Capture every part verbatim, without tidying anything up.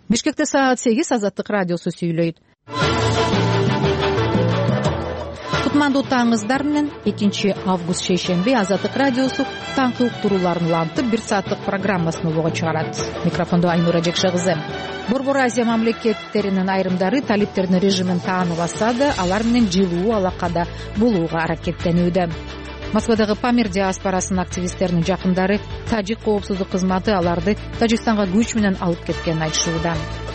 Бишкекте саат сегиз Азаттык радиосу сүйлөйт. Кутмандуу таңыңыздар менен экинчи август шейшемби Азаттык радиосу таңкы уктурууларын улантып бир сааттык программасын улууга чыгарат. Микрофондо Айнура Жекшегызы. Борбор Азия мамлекеттеринин айрымдары талиптердин режимин тааныбаса да, алар менен жылуу алакада болууга аракеттенүүдө. Москвадагы Памир диаспорасынын активисттеринин жакындары тажик коопсуздук кызматы аларды Тажикстанга күч менен алып кеткенин айтышууда.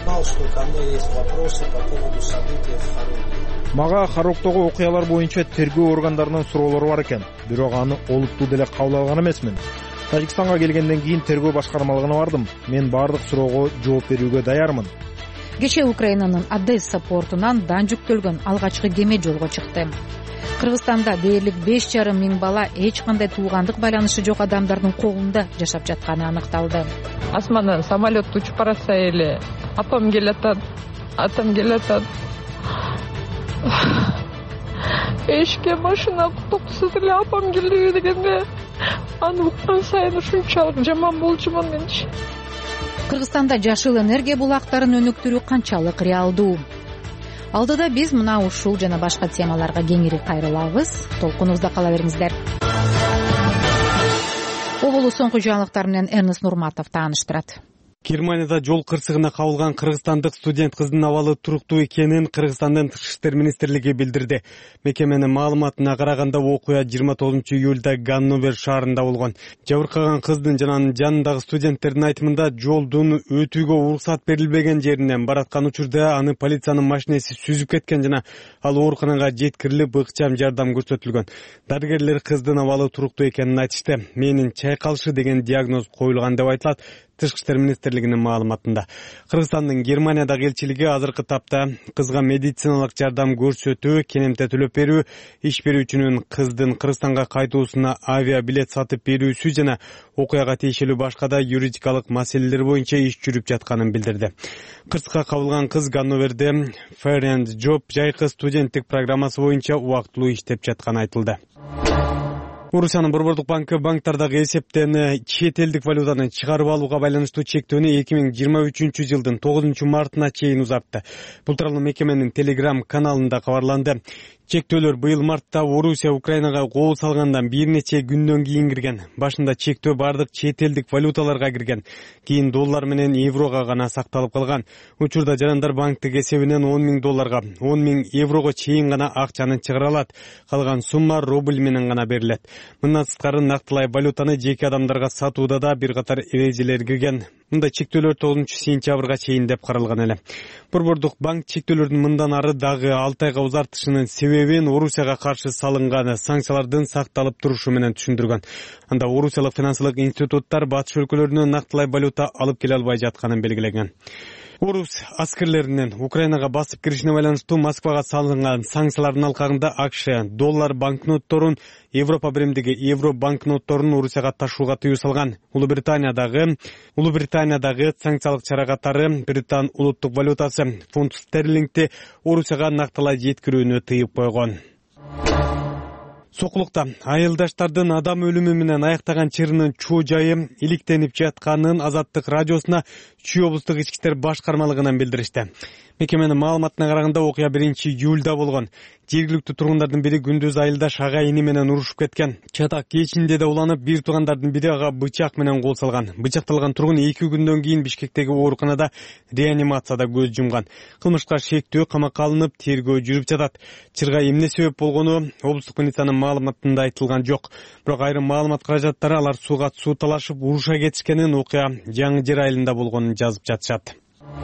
Мага Харуктогу окуялар боюнча тергөө органдарынын суроолору бар экен. Бирок аны олуттуу деле кабыл алган эмесмин. Тажикстанга келгенден кийин тергөө башкармалыгына бардым. Мен бардык суроого жооп берүүгө даярмын. Кечээ Украинанын Одесса портунан дан жүктөлгөн алгачкы кеме жолго чыкты. Кыргызстанда дээрлик беш жарым миң бала эч кандай туугандык байланышы жок адамдардын колунда жашап жатканы аныкталды. Асмандан самолет учуп баратса эле апам келатат, атам келатат. Эшикке машина токтосуз эле апам келди дегенде аны уккан сайын ушунчалык жаман болчумун менчи. Кыргызстанда жашыл энергия булактарын өнүктүрүү канчалык реалдуу? Алдыда биз мына ушул жана башка темаларга кеңири кайрылабыз. Толкунубузда кала бериңиздер. Оболу соңку жаңылыктар менен Эрнест Нурматов тааныштырат. Германияда жол кырсыгына кабылган кыргызстандык студент кыздын абалы туруктуу экенин Кыргызстандын Тышкы иштер министрлиги билдирди. Мекеменин маалыматына караганда окуя жыйырма тогузунчу июлда Ганновер шаарында болгон. Жабыркаган кыздын жана анын жанындагы студенттердин айтымында жолдун өтүүгө уруксат берилбеген жеринен бараткан учурда аны полициянын машинеси сүзүп кеткен жана ал ооруканага жеткирилип ыкчам жардам көрсөтүлгөн. Дарыгерлер кыздын абалы туруктуу экенин айтышты. Менин чайкалышы деген диагноз коюлган деп айтылат Тышкы иштер министрлигинин маалыматында. Кыргызстандын Германиядагы элчилиги азыркы тапта кызга медициналык жардам көрсөтүү, кенемте төлөп берүү, иш берүүчүнүн кыздын Кыргызстанга кайтуусуна авиабилет сатып берүүсү жана окуяга тиешелүү башка да юридикалык маселелер боюнча иш жүрүп жатканын билдирди. Кырсыкка кабылган кыз Ганноверде Fair and Job жайкы студенттик программасы боюнча убактылуу иштеп жатканы айтылды. Орусиянын Борбордук банкы банктардагы эсептен чет элдик валютаны чыгарып алууга байланыштуу чектөөнү эки миң жыйырма үчүнчү жылдын тогузунчу мартына чейин узартты. Бул тууралуу мекеменин Telegram каналында кабарланды. Чектөөлөр быйыл мартта Орусия Украинага кол салгандан бир нече күндөн кийин кирген. Башында чектөө бардык чет элдик валюталарга кирген. Кийин доллар менен еврого гана сакталып калган. Учурда жарандар банктык эсебинен он миң долларга, он миң еврого чейин гана акчаны чыгара алат. Калган сумма рубль менен гана берилет. Мындан сырткары нактылай валютаны жеке адамдарга сатууда да бир катар эрежелер кирген. Мында чектөөлөр тогузунчу сентябрга чейин деп каралган эле. Борбордук банк чектөөлөрдүн мындан ары дагы алты айга узартышынын себебин Орусияга каршы салынган санкциялардын сакталып турушу менен түшүндүргөн. Анда Орусиялык финансылык институттар батыш өлкөлөрүнөн нактылай валюта алып келе албай жатканын белгилеген. Орус аскерлеринин Украинага басып киришине байланыштуу Москвага салынган санкциялардын алкагында АКШ доллар банкнотторун, Европа биримдиги евро банкнотторун Орусияга ташууга тыюу салган. Улуу Британиядагы Улуу Британиядагы санкциялык чара катары Британ улуттук валютасы фунт стерлингти Орусияга нактылай жеткирүүнү тыйып койгон. Сокулукта айылдаштардын адам өлүмү менен аяктаган чырынын чоо жайы иликтенип жатканын Азаттык радиосуна Чүй облустук ички иштер башкармалыгынан билдиришти. Мекеменин маалыматына караганда окуя биринчи июлда болгон. Жергиликтүү тургундардын бири күндүз айылдаш ага ини менен урушуп кеткен. Чатак кечинде да уланып, бир туугандардын бири ага бычак менен кол салган. Бычакталган тургун эки күндөн кийин Бишкектеги ооруканада реанимацияда көз жумган. Кылмышка шектүү камакка алынып, тергөө жүрүп жатат. Чырга эмне себеп болгону облустук полициянын маалыматында айтылган жок. Бирок айрым маалымат каражаттары алар сууга суу талашып уруша кетишкенин, окуя Жаңы Жер айылында болгонун жазып жатышат.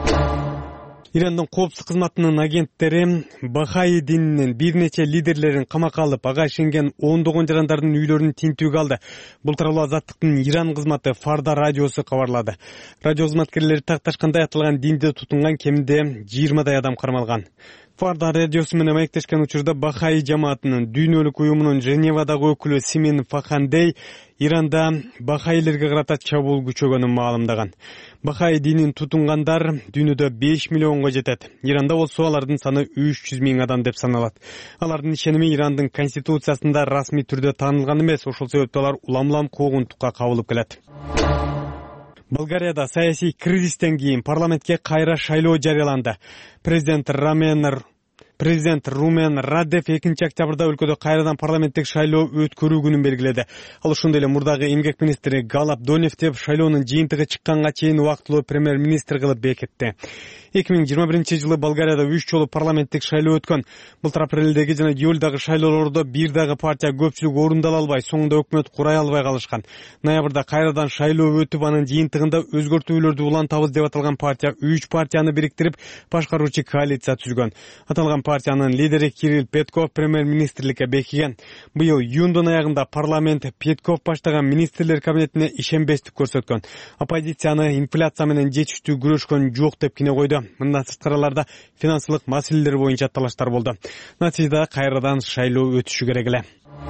Ирандын коопсуздук кызматынын агенттери Бахаи дининин бир нече лидерлерин камакка алып, ага ишенген ондогон жарандардын үйлөрүн тинтүүгө алды. Бул тууралуу Азаттыктын Иран кызматы Фарда радиосу кабарлады. Радио кызматкерлери такташкандай аталган динди тутунган кеминде жыйырмадай адам кармалган. Фарда радиосу менен маектешкен учурда Бахаи жамаатынын дүйнөлүк уюмунун Женевадагы өкүлү Симин Фахандей Иранда бахаилерге карата чабуул күчөгөнүн маалымдаган. Бахаи динин тутунгандар дүйнөдө беш миллионго жетет. Иранда болсо алардын саны үч жүз миң адам деп саналат. Алардын ишеними Ирандын конституциясында расмий түрдө таанылган эмес, ошол себептен алар улам-улам куугунтукка кабылып келет. Болгарияда саясий кризистен кийин парламентке кайра шайлоо жарыяланды. Президент Рамен Президент Румен Радев экинчи октябрда өлкөдө кайрадан парламенттик шайлоо өткөрүү күнүн белгиледи. Ал ошондой эле мурдагы эмгек министри Галап Доневтеп шайлоонун жыйынтыгы чыкканга чейин убактылуу премьер-министр кылып бекитти. эки миң жыйырма биринчи жылы Болгарияда үч жолу парламенттик шайлоо өткөн. Былтыр апрелдеги жана июлдагы шайлоолордо бир дагы партия көпчүлүк орундала албай, соңунда өкмөт курай албай калышкан. Ноябрда кайрадан шайлоо өтүп, анын жыйынтыгында өзгөртүүлөрдү улантабыз деп аталган партия үч партияны бириктирип, башкаруучу коалиция түзгөн. Аталган партиянын лидери Кирилл Петков премьер-министрликке бекиген. Быйыл июндун аягында парламент Петков баштаган министрлер кабинетине ишенбестик көрсөткөн. Оппозицияны инфляция менен жетиштүү күрөшкөн жок деп кине койду. Мындан сырткарыларда финансылык маселелер боюнча талаштар болду. Натыйжада кайрадан шайлоо өтүшү керек эле.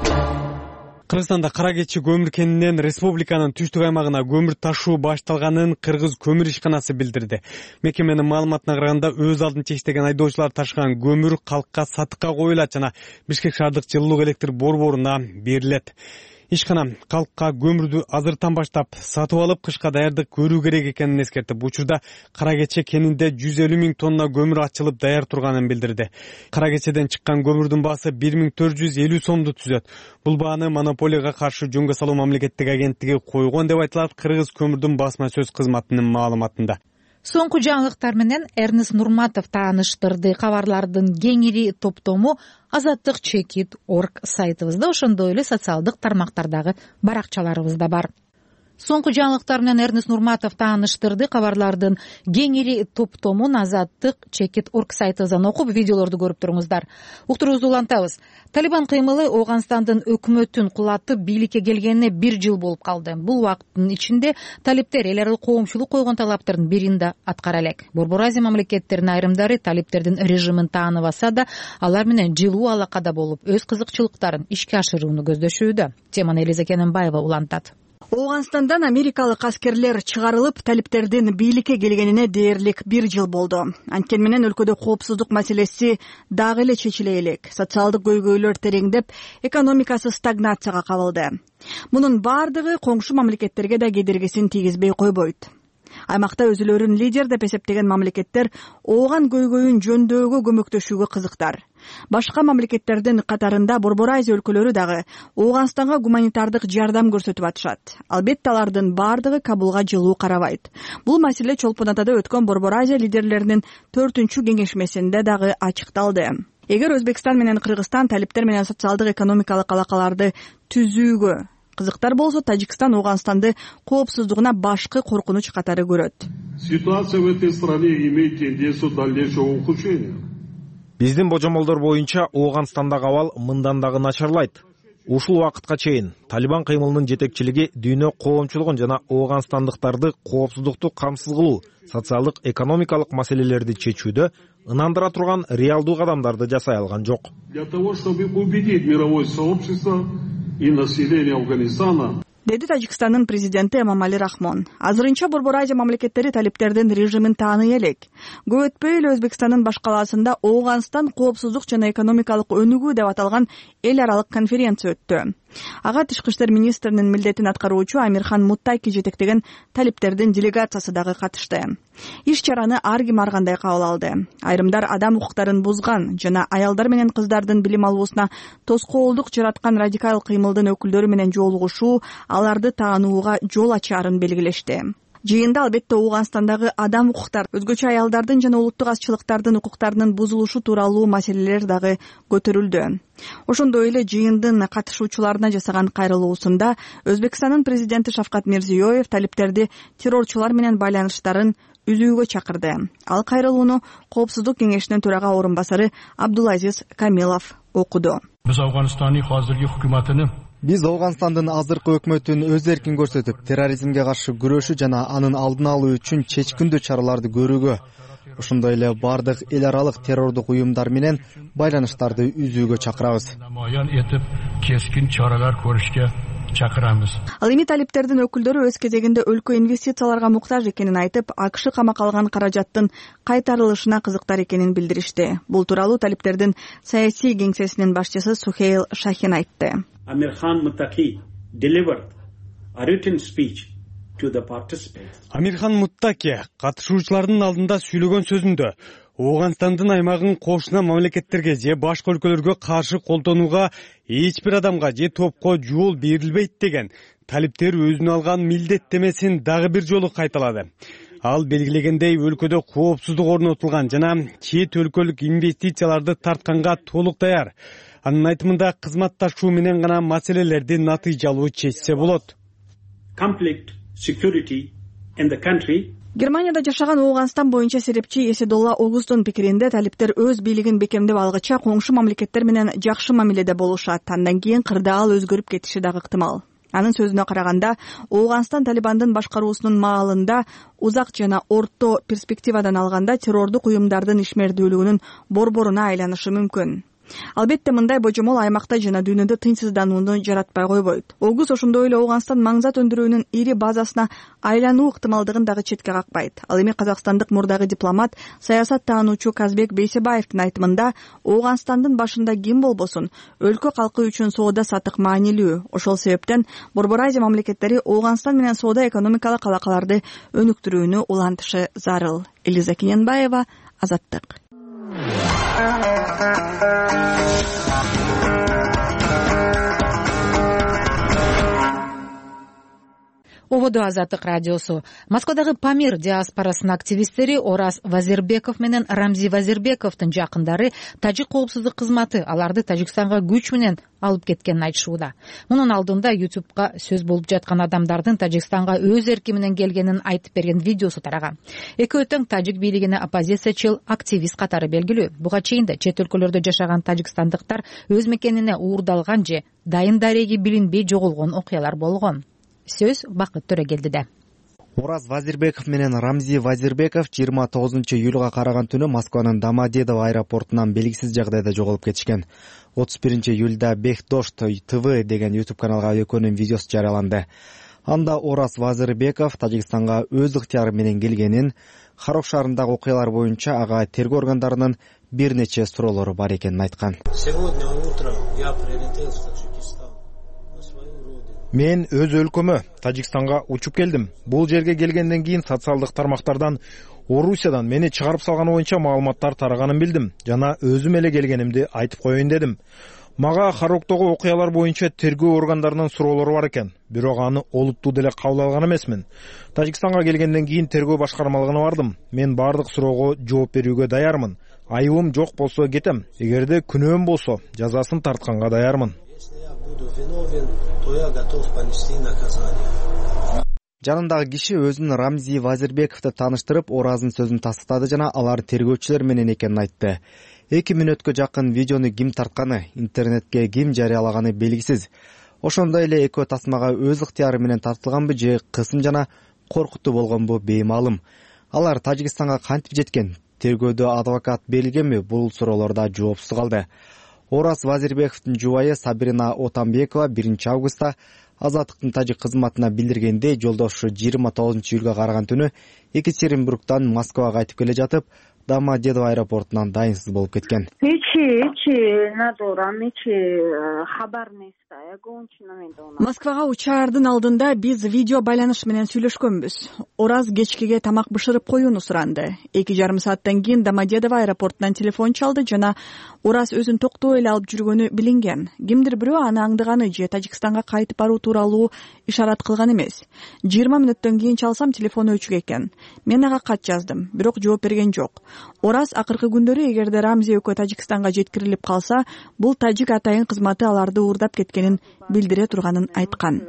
Кыргызстанда кара keçи көмүр кенинен республиканын түштүк аймагына көмүр ташуу башталганын Кыргыз көмүр ишканасы билдирди. Мекеменин маалыматына караганда, өз алдын чечтеген айдоочулар ташыган көмүр калкка сатыкка коюлат жана Бишкек шаардык жылуулук электр борборуна берилет. Ишкана калкка көмүрдү азыртан баштап сатып алып, кышка даярдык көрүү керек экенин эскертип, учурда кара keçе кенинде жүз элүү миң тонна көмүр ачылып даяр турганын билдирди. Кара keçеден чыккан көмүрдүн баасы бир миң төрт жүз элүү сомду түзөт. Бул бааны монополияга каршы жөнгө салуу мамлекеттик агенттиги койгон деп айтылат Кыргыз көмүрдүн басма сөз кызматынын маалыматында. Соңку жаңылыктар менен Эрнест Нурматов тааныштырды. Кабарлардын кеңири топтому Азаттык чекит орг сайтыбызда, ошондой эле социалдык тармактардагы баракчаларыбызда бар. Соңку жаңылыктар менен Эрнест Нурматов тааныштырды. Кабарлардын кеңири топтомун Азаттык чекит орг сайтыбыздан окуп, видеолорду көрүп туруңуздар. Уктуруубузду улантабыз. Талибан кыймылы Ооганстандын өкмөтүн кулатып бийликке келгенине бир жыл болуп калды. Бул убакыттын ичинде талиптер эл аралык коомчулук койгон талаптардын бирин да аткара элек. Борбор Азия мамлекеттеринин айрымдары талиптердин режимин тааныбаса да, алар менен жылуу алакада болуп, өз кызыкчылыктарын ишке ашырууну көздөшүүдө. Теманы Элиза Кененбаева улантат. Ооганстандан америкалык аскерлер чыгарылып, талиптердин бийликке келгенине дээрлик бир жыл болду. Анткени менен өлкөдө коопсуздук маселеси дагы эле чечиле элек. Социалдык көйгөйлөр тереңдеп, экономикасы стагнацияга кабылды. Мунун бардыгы коңшу мамлекеттерге да кедергисин тийгизбей койбойт. Аймакта өзүлөрүн лидер деп эсептеген мамлекеттер ооган көйгөйүн жөндөөгө көмөктөшүүгө кызыктар. Башка мамлекеттердин катарында Борбор Азия өлкөлөрү дагы Ооганстанга гуманитардык жардам көрсөтүп атышат. Албетте алардын бардыгы Кабулга жылуу карабайт. Бул маселе Чолпон Атада өткөн Борбор Азия лидерлеринин төртүнчү кеңешмесинде дагы ачыкталды. Эгер Өзбекстан менен Кыргызстан талиптер менен социалдык экономикалык алакаларды түзүүгө кызыктар болсо, Тажикстан Ооганстанды коопсуздугуна башкы коркунуч катары көрөт. Ситуация в этой стране имеет тенденцию дальнейшего ухудшения. Биздин божомолдор боюнча Ооганстандагы абал мындан дагы начарлайт. Ушул убакытка чейин Талибан кыймылынын жетекчилиги дүйнө коомчулугун жана ооганстандыктарды коопсуздукту камсыз кылуу, социалдык экономикалык маселелерди чечүүдө ынандыра турган реалдуу кадамдарды жасай алган жок. Для того, чтобы убедить мировое сообщество и население Афганистана, деди Тажикстандын президенти Эмомали Рахмон. Азырынча Борбор Азия мамлекеттери талиптердин режимин тааный элек. Көп өтпөй эле Өзбекстандын баш калаасында Ооганстан коопсуздук жана экономикалык өнүгүү деп аталган эл аралык конференция өттү. Ага тышкы иштер министринин милдетин аткаруучу Амирхан Муттайки жетектеген талиптердин делегациясы дагы катышты. Иш чараны ар ким ар кандай кабыл алды. Айрымдар адам укуктарын бузган жана аялдар менен кыздардын билим алуусуна тоскоолдук жараткан радикал кыймылдын өкүлдөрү менен жолугушуу, аларды таанууга жол ачаарын белгилешти. Жыйында албетте Ооганстандагы адам укуктар, өзгөчө аялдардын жана улуттук азчылыктардын укуктарынын бузулушу тууралуу маселелер дагы көтөрүлдү. Ошондой эле жыйындын катышуучуларына жасаган кайрылуусунда Өзбекстандын президенти Шавкат Мирзиёев талиптерди террорчулар менен байланыштарын үзүүгө чакырды. Ал кайрылууну Коопсуздук кеңешинин төрага орун басары Абдулазиз Камилов окуду. Биз Афганистандын азыркы өкмөтүнүн Биз Ооганстандын азыркы өкмөтүн өз эркин көрсөтүп, терроризмге каршы күрөшүү жана анын алдын алуу үчүн чечкиндүү чараларды көрүүгө, ошондой эле бардык эл аралык террордук уюмдар менен байланыштарды үзүүгө чакырабыз. Намаян этип, кескин чаралар көрүшкө чакырамыз. Ал эми талиптердин өкүлдөрү өз кезегинде өлкө инвестицияларга муктаж экенин айтып, АКШ камакка алган каражаттын кайтарылышына кызыктар экенин билдиришти. Бул тууралуу талиптердин саясий кеңсесинин башчысы Сухейл Шахин айтты. Amir Khan Muttaqi delivered a written speech Амирхан Муттаки катышуучулардын алдында сүйлөгөн сөзүндө Ооганстандын аймагын кошуна мамлекеттерге же башка өлкөлөргө каршы колдонууга эч бир адамга же топко жол берилбейт деген талиптер өзүнө алган милдеттемесин дагы бир жолу кайталады. Ал белгилегендей өлкөдө коопсуздук орнотулган жана чет өлкөлүк инвестицияларды тартканга толук даяр. Анын айтымында кызматташуу менен гана маселелерди натыйжалуу чечсе болот. Германияда жашаган Ооганстан боюнча серепчи Эседолла Огустун пикиринде талиптер өз бийлигин бекемдеп алгыча коңшу мамлекеттер менен жакшы мамиледе болушат. Андан кийин кырдаал өзгөрүп кетиши дагы ыктымал. Анын сөзүнө караганда, Ооганстан Талибандын башкаруусунун маалында узак жана орто перспективадан алганда террордук уюмдардын ишмердүүлүгүнүн борборуна айланышы мүмкүн. Албетте мындай божомол аймакта жана дүйнөдө тынчсызданууну жаратпай койбойт. Огус ошондой эле Ооганстан маңзат өндүрүүнүн ири базасына айлануу ыктымалдыгын дагы четке какпайт. Ал эми казакстандык мурдагы дипломат, саясат таануучу Казбек Бейсебаевдин айтымында Ооганстандын башында ким болбосун, өлкө калкы үчүн соода сатык маанилүү. Ошол себептен Борбор Азия мамлекеттери Ооганстан менен соода экономикалык алакаларды өнүктүрүүнү улантышы зарыл. Элиза Кененбаева, Азаттык. Ободо Азаттык радиосу. Москвадагы Памир диаспорасынын активисттери Ораз Вазирбеков менен Рамзи Вазирбековдун жакындары тажик коопсуздук кызматы аларды Тажикстанга күч менен алып кеткенин айтышууда. Мунун алдында ютубка сөз болуп жаткан адамдардын Тажикстанга өз эрки менен келгенин айтып берген видеосу тараган. Экөө тең тажик бийлигине оппозициячыл активист катары белгилүү. Буга чейин да чет өлкөлөрдө жашаган тажикстандыктар өз мекенине уурдалган же дайын дареги билинбей жоголгон окуялар болгон. Сөз Бакыт Төрөгелдиде. Ораз Вазирбеков менен Рамзи Вазирбеков жыйырма тогузунчу июлга караган түнү Москванын Домодедово аэропортунан белгисиз жагдайда жоголуп кетишкен. отуз биринчи июлда Бехдошт ТВ деген YouTube каналга экөөнүн видеосу жарыяланды. Анда Ораз Вазирбеков Тажикстанга өз ыктыяры менен келгенин, Харок шаарындагы окуялар боюнча ага тергөө органдарынын бир нече суроолору бар экенин айткан. Мен өз өлкөмө Тажикстанга учуп келдим. Бул жерге келгенден кийин социалдык тармактардан Орусиядан мени чыгарып салганы боюнча маалыматтар тараганын билдим жана өзүм эле келгенимди айтып коеюн дедим. Мага Хароктогу окуялар боюнча тергөө органдарынын суроолору бар экен, бирок аны олуттуу деле кабыл алган эмесмин. Тажикстанга келгенден кийин тергөө башкармалыгына бардым. Мен бардык суроого жооп берүүгө даярмын. Айыбым жок болсо кетем. Эгерде күнөөм болсо жазасын тартканга даярмын. Жанындагы киши өзүн Рамзи Вазирбековду тааныштырып, Ораздын сөзүн тастыктады жана алар тергөөчүлөр менен экенин айтты. эки мүнөткө жакын видеону ким тартканы, интернетке ким жарыялаганы белгисиз. Ошондой эле экөө тасмага өз ыктыяры менен тартылганбы же кысым жана коркутуу болгонбу беймаалым. Алар Тажикстанга кантип жеткен? Тергөөдө адвокат берилгенби? Бул суроолор да жоопсуз калды. Ораз Вазирбековдун жубайы Сабрина Отамбекова биринчи августта Азаттыктын тажик кызматына билдиргендей, жолдошу жыйырма тогузунчу июлга караган түнү Екатеринбургдан Москвага кайтып келе жатып, Домодедово аэропортунан дайынсыз болуп кеткен. Москвага учаардын алдында биз видео байланыш менен сүйлөшкөнбүз. Ораз кечкиге тамак бышырып коюуну суранды. эки жарым сааттан кийин Домодедово аэропортунан телефон чалды жана Ораз өзүн токтоо эле алып жүргөнү билинген. Кимдир бирөө аны аңдыганы же Тажикстанга кайтып баруу тууралуу ишарат кылган эмес. жыйырма мүнөттөн кийин чалсам телефон өчүк экен. Мен ага кат жаздым, бирок жооп берген жок. Ораз акыркы күндөрү эгерде Рамзи экөө Тажикстанга жеткирилип калса, бул тажик атайын кызматы аларды уурдап кеткенин билдире турганын айткан.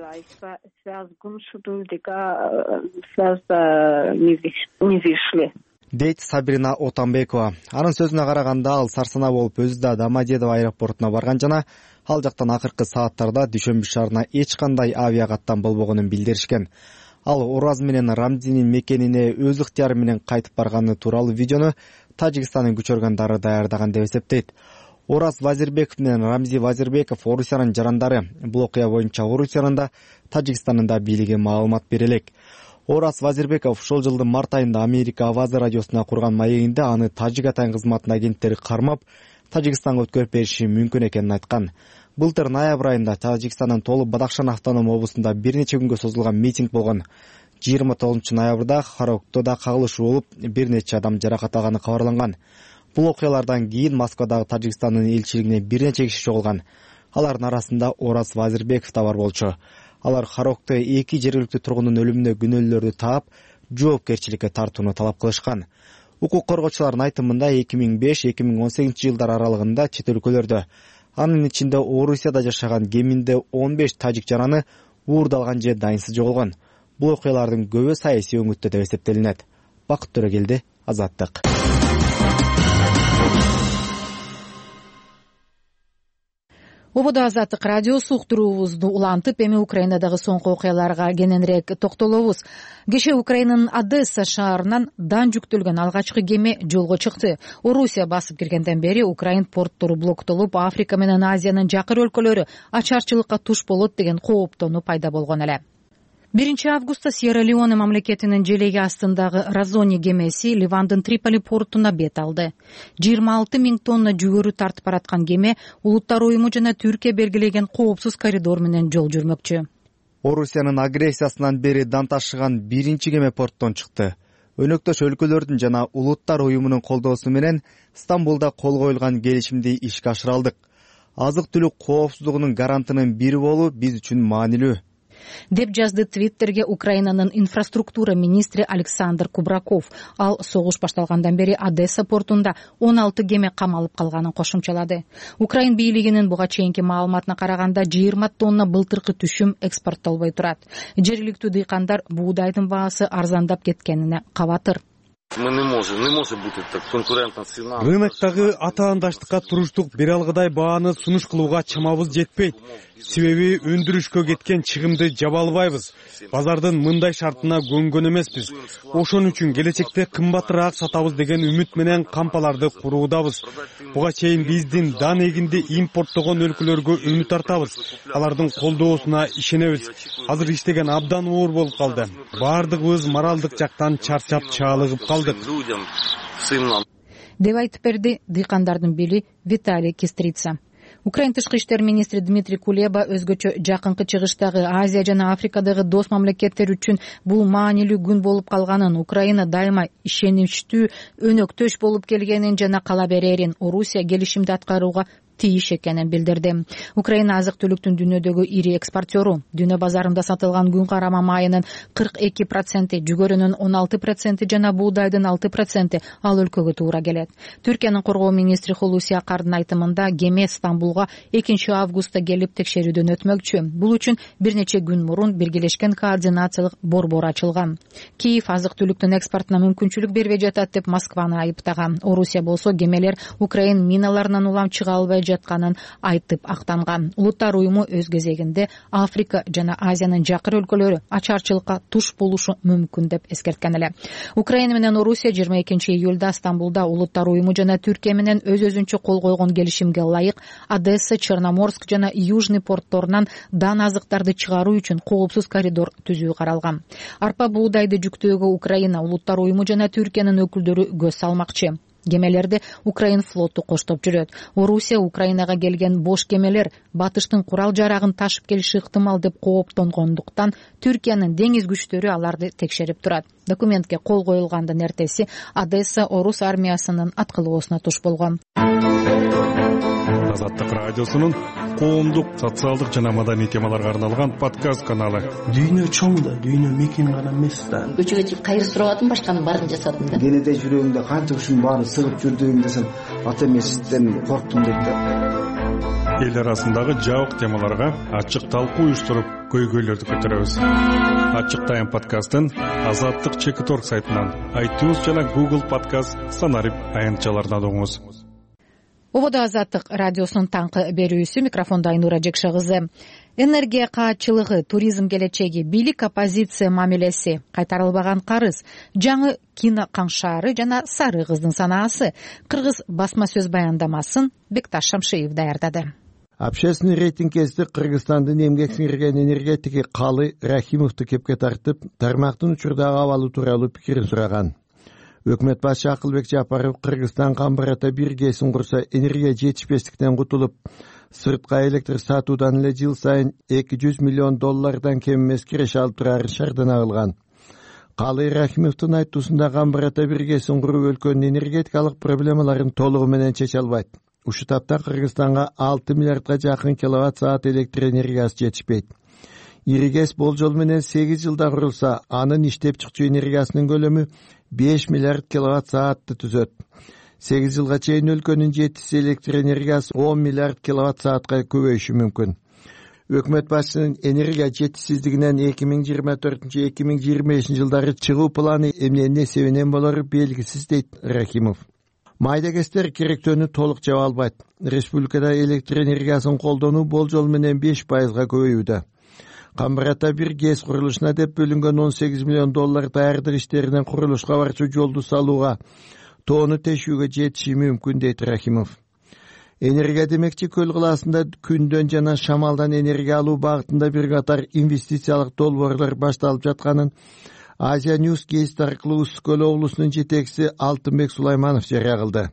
Дейт Сабрина Отамбекова. Анын сөзүнө караганда, ал сарсана болуп өзү да Домодедово аэропортуна барган жана ал жактан акыркы сааттарда Дүйшөмбү шаарына эч кандай авиа каттам болбогонун билдиришкен. Ал Ораз менен Рамзинин мекенине өз ыктыяры менен кайтып барганы тууралуу видеону Тажикстандын күч органдары даярдаган деп эсептейт. Ораз Вазирбеков менен Рамзи Вазирбеков Орусиянын жарандары. Бул окуя боюнча Орусиянын да Тажикстандын да бийлиги маалымат бере элек. Ораз Вазирбеков ушул жылдын март айында Америка Авазы радиосуна курган маегинде аны тажик атайын кызматынын агенттери кармап, Тажикстанга өткөрүп бериши мүмкүн экенин айткан. Былтыр ноябрь айында Тажикстандын Толу Бадахшан автоном облусунда бир нече күнгө созулган митинг болгон. жыйырма тогузунчу ноябрда Харокдо кагылышуу болуп, бир нече адам жаракат алганы кабарланган. Бул окуялардан кийин Москвадагы Тажикстандын элчилигине бир нече киши чогулган. Алардын арасында Ораз Вазирбеков да бар болчу. Алар Харокдо эки жергиликтүү тургундун өлүмүнө күнөөлөрдү таап, жоопкерчиликке тартууну талап кылышкан. Укук коргоочулардын айтымында эки миң беш эки миң он сегизинчи жылдар аралыгында чет өлкөлөрдө, анын ичинде Орусияда жашаган кеминде он беш тажик жараны уурдалган же дайынсыз жоголгон. Бул окуялардын көбү саясий өңүттө деп эсептелинет. Бакыт Төрөгелди, Азаттык. Ободо Азаттык радиосу уктуруубузду улантып, эми Украинадагы соңку окуяларга кененирээк токтолобуз. Кеше Украинанын Одесса шаарынан дан жүктөлгөн алгачкы кеме жолго чыкты. Орусия басып киргенден бери Украин порттору блоктолуп, Африка менен Азиянын жакыр өлкөлөрү ачарчылыкка туш болот деген кооптонуу пайда болгон эле. биринчи августта Сьерра-Леоне мамлекетинин желеги астындагы Разони кемеси Ливандын Триполи портуна бет алды. жыйырма алты миң тонна жүгөрү тартып бараткан кеме Улуттар уюму жана Түркия белгилеген коопсуз коридор менен жол жүрмөкчү. Орусиянын агрессиясынан бери дан ташыган биринчи кеме порттон чыкты. Өнөктөш өлкөлөрдүн жана Улуттар уюмунун колдоосу менен Стамбулда кол коюлган келишимди ишке ашыра алдык. Азык-түлүк коопсуздугунун гарантынын бири болуу биз үчүн маанилүү, деп жазды Твиттерге Украинанын инфраструктура министри Александр Кубраков. Ал согуш башталгандан бери Одесса портунда он алты кеме камалып калганын кошумчалады. Украин бийлигинин буга чейинки маалыматына караганда жыйырма тонна былтыркы түшүм экспорттолбой турат. Жергиликтүү дыйкандар буудайдын баасы арзандап кеткенине кабатыр. Рыноктогу атаандаштыкка туруштук бир алгыдай бааны сунуш кылууга чамабыз жетпейт. Себеби өндүрүшкө кеткен чыгымды жаба албайбыз. Базардын мындай шартына көнгөн эмеспиз. Ошон үчүн келечекте кымбатыраак сатабыз деген үмүт менен кампаларды куруудабыз. Буга чейин биздин дан эгинди импорттогон өлкөлөргө үмүт артабыз. Алардын колдоосуна ишенебиз. Азыр иштеген абдан оор болуп калды. Баардыгыбыз моралдык жактан чарчап чаалыгып калдык, деп айтып берди дыйкандардын бири Виталий Кистрица. Украин тышкы иштер министри Дмитрий Кулеба өзгөчө жакынкы чыгыштагы Азия жана Африкадагы дос мамлекеттер үчүн бул маанилүү күн болуп калганын, Украина дайыма ишеничтүү өнөктөш болуп келгенин жана кала берерин, Орусия келишимди аткарууга тийиш экенин билдирди. Украина азык-түлүктүн дүйнөдөгү ири экспортеру. Дүйнө базарында сатылган күн карама майынын кырк эки проценти, жүгөрүнүн он алты проценти жана буудайдын алты проценти ал өлкөгө туура келет. Түркиянын коргоо министри Хулуси Акардын айтымында кеме Стамбулга экинчи августта келип текшерүүдөн өтмөкчү. Бул үчүн бир нече күн мурун биргелешкен координациялык борбор ачылган. Киев азык-түлүктүн экспортуна мүмкүнчүлүк бербей жатат деп Москваны айыптаган. Орусия болсо кемелер Украин миналарынан улам чыга албай жатканын айтып актанган. Улуттар уюму өз кезегинде Африка жана Азиянын жакыр өлкөлөрү ачарчылыкка туш болушу мүмкүн деп эскерткен эле. Украина менен Орусия жыйырма экинчи июлда Стамбулда Улуттар уюму жана Түркия менен өз-өзүнчө кол койгон келишимге ылайык Одесса, Черноморск жана Южный портторунан дан азыктарды чыгаруу үчүн коопсуз коридор түзүү каралган. Арпа буудайды жүктөөгө Украина, Улуттар уюму жана Түркиянын өкүлдөрү көз салмакчы. Кемелерди Украин флоту коштоп жүрөт. Орусия Украинага келген бош кемелер батыштын курал жарагын ташып келиши ыктымал деп кооптонгондуктан Түркиянын деңиз күчтөрү аларды текшерип турат. Документке кол коюлгандан эртеси Одесса орус армиясынын аткылоосуна туш болгон. Азаттык радиосунун коомдук, социалдык жана маданий темаларга арналган подкаст каналы. Дүйнө чоң да, дүйнө мекен гана эмес да. Көчөгө чыгып кайыр сурабадым, башканын баарын жасадым да. Кенеде жүрөгүмдө канча ушунун баары сыгып жүрдүм десем, ата эмесизден корктум деп да. Эл арасындагы жабык темаларга ачык талкуу уюштуруп, көйгөйлөрдү көтөрөбүз. Ачык тайм подкастын Азаттык чекит точка орг сайтынан, iTunes жана Google подкаст санарип аянтчаларынан угуңуз. Ободо Азаттык радиосунун таңкы берүүсү, микрофондо Айнура Жекшегызы. Энергия каатчылыгы, туризм келечеги, бийлик оппозиция мамилеси, кайтарылбаган карыз, жаңы кино каңшаары жана сары кыздын санаасы. Кыргыз басма сөз баяндамасын Бекташ Шамшиев даярдады. Общественный рейтинг кезде Кыргызстандын эмгек сиңирген энергетики Калы Рахимовду кепке тартып, тармактын учурдагы абалы тууралуу пикирин сураган. Өкмөт башчы Акылбек Жапаров Кыргызстан камбарата бир кесин курса энергия жетишпестиктен кутулуп, сыртка электр сатуудан эле жыл сайын эки жүз миллион доллардан кем эмес киреше алып турарын шартына кылган. Калый Рахимовдун айтуусунда Камбар ата биргесин куруп өлкөнүн энергетикалык проблемаларын толугу менен чече албайт. Ушул тапта Кыргызстанга алты миллиардга жакын киловатт саат электр энергиясы жетишпейт. Иригес болжол менен сегиз жылда курулса, анын иштеп чыкчу энергиясынын көлөмү беш миллиард киловатт саатты түзөт. сегиз жылга чейин өлкөнүн жетишсиз электр энергиясы он миллиард киловатт саатка көбөйүшү мүмкүн. Өкмөт башчысынын энергия жетишсиздигинен эки миң жыйырма төртүнчү эки миң жыйырма бешинчи жылдары чыгуу планы эмненин эсебинен болору белгисиз дейт Рахимов. Майдагестер керектөөнү толук жаба албайт. Республикада электр энергиясын колдонуу болжол менен беш пайызга көбөйүүдө. Камбар ата бир ГЭС курулушуна деп бөлүнгөн он сегиз миллион доллар даярдык иштеринен курулушка барчу жолду салууга, тоону тешүүгө жетиши мүмкүн дейт Рахимов. Энергия демекчи көл кылаасында күндөн жана шамалдан энергия алуу багытында бир катар инвестициялык долбоорлор башталып жатканын Азия News гейст аркылуу Ус көл облусунун жетекчиси Алтынбек Сулайманов жарыя кылды.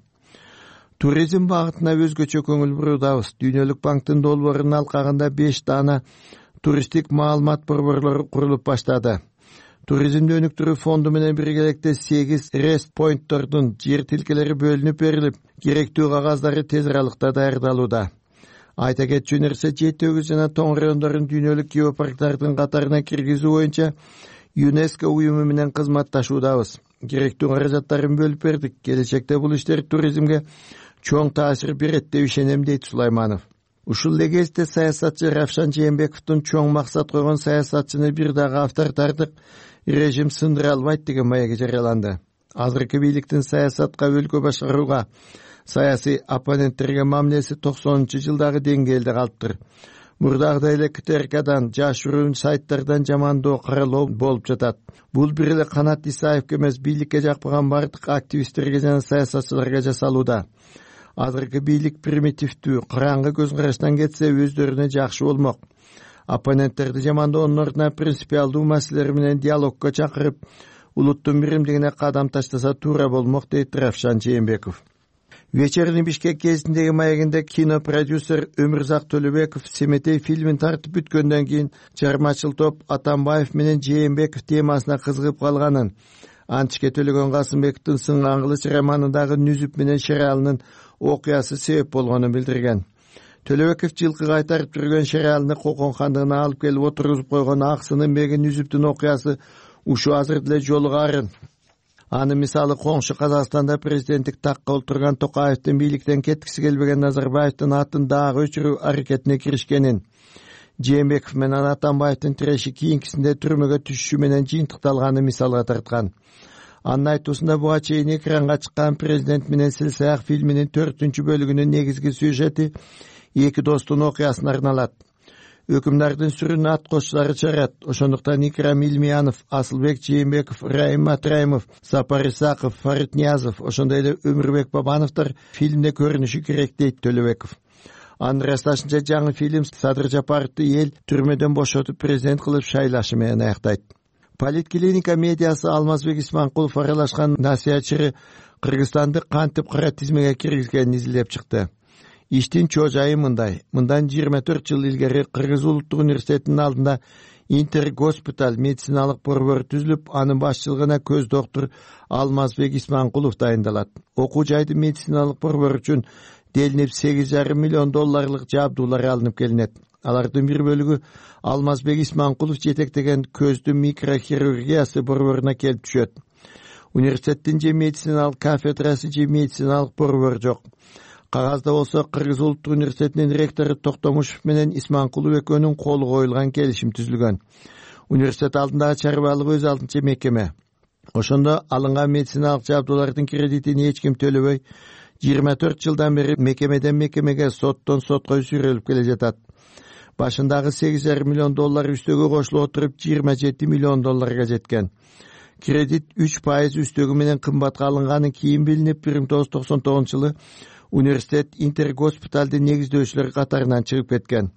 Туризм багытына өзгөчө көңүл буруудабыз. Дүйнөлүк банктын долбоорунун алкагында беш даана туристтик маалымат борборлору курулуп баштады. Туризмди өнүктүрүү фонду менен биргеликте сегиз рест поинттордун жер тилкелери бөлүнүп берилип, керектүү кагаздары тез аралыкта даярдалууда. Айта кетчү нерсе, жети өгүз жана тоң райондорун дүйнөлүк геопарктардын катарына киргизүү боюнча ЮНЕСКО уюму менен кызматташуудабыз. Керектүү каражаттарын бөлүп бердик. Келечекте бул иштер туризмге чоң таасир берет деп ишенем, дейт Сулайманов. Ушул эле кезде саясатчы Равшан Жээнбековдун чоң максат койгон саясатчыны бир дагы автортардык режим сындыра албайт деген маеги жарыяланды. Азыркы бийликтин саясатка, өлкө башкарууга, саясий оппоненттерге мамилеси токсонунчу жылдагы деңгээлде калыптыр. Мурдагыдай эле КТРКдан, жашыруун сайттардан жамандоо, каралоо болуп жатат. Бул бир эле Канат Исаевке эмес, бийликке жакпаган бардык активисттерге жана саясатчыларга жасалууда. Азыркы бийлик примитивдүү, караңгы көз караштан кетсе өздөрүнө жакшы болмок. Оппоненттерди жамандоонун ордуна принципиалдуу маселелер менен диалогко чакырып, улуттун биримдигине кадам таштаса туура болмок, дейт Равшан Жээнбеков. Вечерний Бишкек кезиндеги маегинде кинопродюсер Өмүрзак Төлөбеков Семетей фильмин тартып бүткөндөн кийин чыгармачыл топ Атамбаев менен Жээнбеков темасына кызыгып калганын, Античке Төлөгөн Касымбековдун Сынган кылыч романындагы Нүзүп менен Шералынын окуясы себеп болгонун билдирген. Төлөбеков жылкы кайтарып жүргөн Шералыны Кокон хандыгына алып келип отургузуп койгон Аксынын меги Нүзүптүн окуясы ушу азыр деле жолугарын. Аны мисалы коңшу Казакстанда президенттик такка отурган Токаевдин бийликтен кеткиси келбеген Назарбаевдин атын дагы өчүрүү аракетине киришкенин, Жээнбеков менен Атамбаевдин тиреши кийинкисинде түрмөгө түшүшү менен жыйынтыкталганын мисалга тарткан. Анын айтуусунда буга чейин экранга чыккан Президент менен Силсаяк фильминин төртүнчү бөлүгүнүн негизги сюжети эки достун окуясына арналат. Өкүмдардын сүрүн ат кошчулары чыгарат. Ошондуктан Икрам Илмиянов, Асылбек Жээнбеков, Раим Матраимов, Сапар Исаков, Фарид Ниязов, ошондой эле Өмүрбек Бабановдор фильмде көрүнүшү керек, дейт Төлөбеков. Анын ырасташынча жаңы фильм Садыр Жапаровду эл түрмөдөн бошотуп президент кылып шайлашы менен аяктайт. Политклиника медиасы Алмазбек Исманкулов аралашкан насыятчы Кыргызстанды кантип кара тизмеге киргизгенин изилдеп чыкты. Иштин чожайы мындай. Мындан жыйырма төрт жыл илгери Кыргыз улуттук университетинин алдында Интергоспиталь медициналык борбор түзүлүп, анын башчылыгына көз доктор Алмазбек Исманкулов дайындалат. Окуу жайдын медициналык борбор үчүн делинип сегиз жарым миллион долларлык жабдуулар алынып келинет. Алардын бир бөлүгү Алмазбек Исманкулов жетектеген көздүн микрохирургиясы борборуна келип түшөт. Университеттин же медициналык кафедрасы же медициналык борбор жок. Кагазда болсо Кыргыз улуттук университетинин ректору Токтомушев менен Исманкулов экөөнүн колу коюлган келишим түзүлгөн. Университет алдындагы чарбалык өз алдынча мекеме. Ошондо алынган медициналык жабдуулардын кредитин эч ким төлөбөй, жыйырма төрт жылдан бери мекемеден мекемеге, соттон сотко сүйрөлүп келе жатат. Башындагы сегиз жарым миллион доллар үстөгө кошулуп отуруп жыйырма жети миллион долларга жеткен. Кредит үч пайыз үстөгү менен кымбатка алынганын кийин билинип, бир миң тогуз жүз токсон тогузунчу жылы университет Интергоспитальдын негиздөөчүлөр катарынан чыгып кеткен.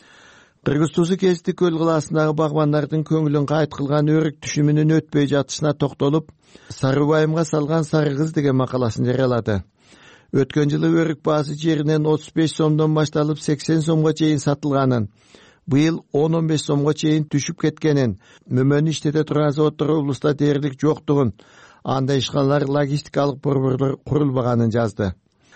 Кыргыз Тузу Кести көл кылаасындагы багбандардын көңүлүн кайт кылган өрүк түшүмүнүн өтпөй жатышына токтолуп, Сары Байымга салган сары кыз деген макаласын жарыялады. Өткөн жылы өрүк баасы жеринен отуз беш сомдон башталып сексен сомго чейин сатылганын, быйыл он он беш сомго чейин түшүп кеткенин, мөмөнү иштете турган заводдор облуста дээрлик жоктугун, анда ишканалар логистикалык борборлор курулбаганын жазды.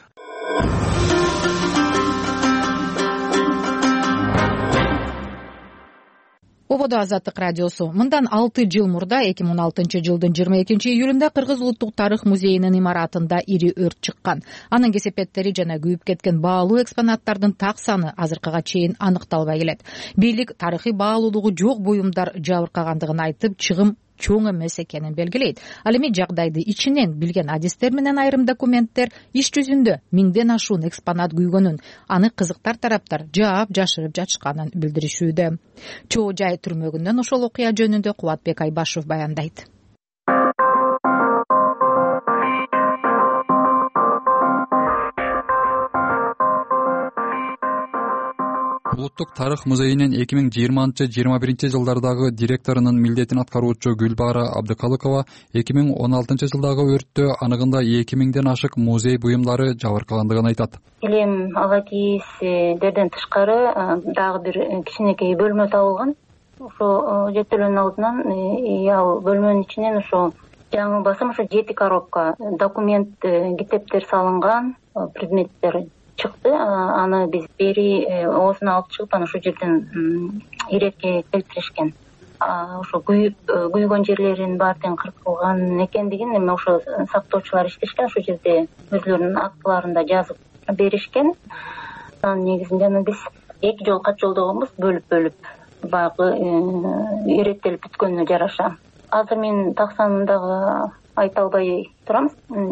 ободо Азаттык радиосу. Мындан алты жыл мурда эки миң он алтынчы жылдын жыйырма экинчи июлунда Кыргыз улуттук тарых музейинин имаратында ири өрт чыккан. Анын кесепеттери жана күйүп кеткен баалуу экспонаттардын так саны азыркыга чейин аныкталбай келет. Бийлик тарыхый баалуулугу жок буюмдар жабыркагандыгын айтып, чыгым чоң эмес экенин белгилейт. Ал эми жагдайды ичинен билген адистер менен айрым документтер иш жүзүндө миңден ашуун экспонат күйгөнүн, аны кызыктар тараптар жаап жашырып жатышканын билдиришүүдө. Чоо жай түрмөгүнөн ошол окуя жөнүндө Кубатбек Айбашев баяндайт. Улуттук тарых музейинин эки миң жыйырманчы жыйырма биринчи жылдардагы директорунун милдетин аткаруучу Гүлбара Абдыкалыкова эки миң он алтынчы жылдагы өрттө аныгында эки миңден ашык музей буюмдары жабыркагандыгын айтат. Элем ага тийиздерден тышкары дагы бир кичинекей бөлмө табылган. Ошо жетелөөнүн алдынан ал бөлмөнүн ичинен ошо жаңы басым ошо жети коробка документ, китептер салынган предметтер чыкты. Аны биз бери оозуна алып чыгып, аны ошол жерден ирекке келтиришкен. Ошо күйүп күйгөн жерлеринин баары тең кыркылган экендигин эми ошо сактоочулар иштешкен, ошол жерде өзлөрүнүн актыларында жазып беришкен. Анын негизинде аны биз эки жол кат жолдогонбуз, бөлүп-бөлүп баягы иреттелип бүткөнүнө жараша. Азыр мен так санын дагы айта албай турам.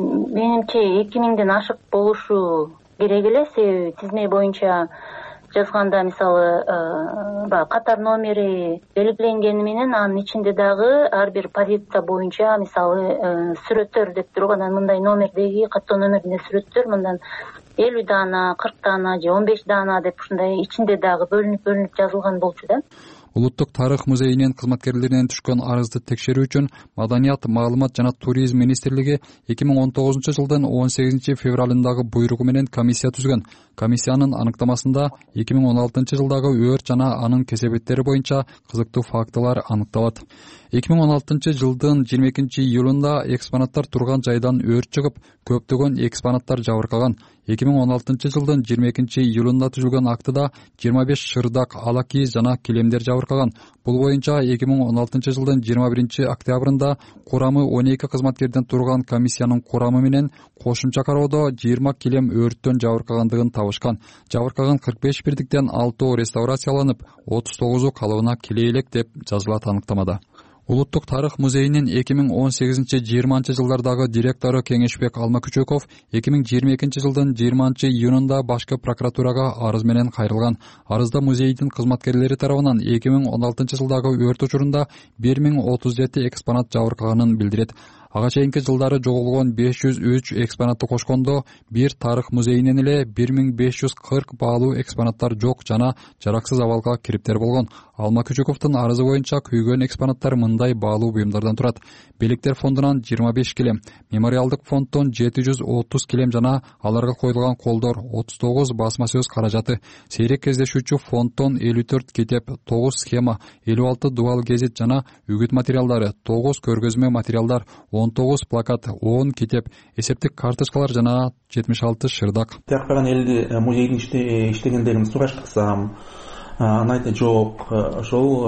Менимче эки миңден ашык болушу керек эле, себеби тизме боюнча жазганда мисалы баягы катар номери белгиленгени менен анын ичинде дагы ар бир позиция боюнча мисалы сүрөттөр деп турган, мындай номердеги каттоо номеринде сүрөттөр мындан элүү даана, кырк даана же он беш даана деп ушундай ичинде дагы бөлүнүп-бөлүнүп жазылган болчу да. Улуттук тарых музейинин кызматкерлеринен түшкөн арызды текшерүү үчүн Маданият, маалымат жана туризм министрлиги эки миң он тогузунчу жылдын он сегизинчи февралындагы буйругу менен комиссия түзгөн. Комиссиянын аныктамасында эки миң он алтынчы жылдагы өрт жана анын кесепеттери боюнча кызыктуу фактылар аныкталат. эки миң он алтынчы жылдын жыйырма экинчи июлунда экспонаттар турган жайдан өрт чыгып, көптөгөн экспонаттар жабыркаган. эки миң он алтынчы жылдын жыйырма экинчи июлунда түзүлгөн актыда жыйырма беш шырдак, ала кийиз жана килемдер жабыркаган. Бул боюнча эки миң он алтынчы жылдын жыйырма биринчи октябрында курамы он эки кызматкерден турган комиссиянын курамы менен кошумча кароодо жыйырма килем өрттөн жабыркагандыгын табышкан. Жабыркаган кырк беш бирдиктен алтоо реставрацияланып, отуз тогузу калыбына келе элек деп жазылат аныктамада. Улуттук тарых музейинин эки миң он сегизинчи жыйырманчы жылдардагы директору Кеңешбек Алмакүчөков эки миң жыйырма экинчи жылдын жыйырманчы июнунда башкы прокуратурага арыз менен кайрылган. Арызда музейдин кызматкерлери тарабынан эки миң он алтынчы жылдагы өрт учурунда бир миң отуз жети экспонат жабыркаганын билдирет. Ага чейинки жылдары жоголгон беш жүз үч экспонатты кошкондо бир тарых музейинен эле бир миң беш жүз кырк баалуу экспонаттар жок жана жараксыз абалга кириптер болгон. Алмакүчөковдун арызы боюнча күйгөн экспонаттар мындай баалуу буюмдардан турат. Белектер фондунан жыйырма беш килем, мемориалдык фонддон жети жүз отуз килем жана аларга коюлган колдор, отуз тогуз басма сөз каражаты, сейрек кездешүүчү фонддон элүү төрт китеп, тогуз схема, элүү алты дубал гезит жана үгүт материалдары, тогуз көргөзмө материалдар, он тогуз плакат, он китеп, эсептик карточкалар жана жетимиш алты шырдак. Тияккан элди музейдин иштегендерин сураштырсам, анайда жок, ошол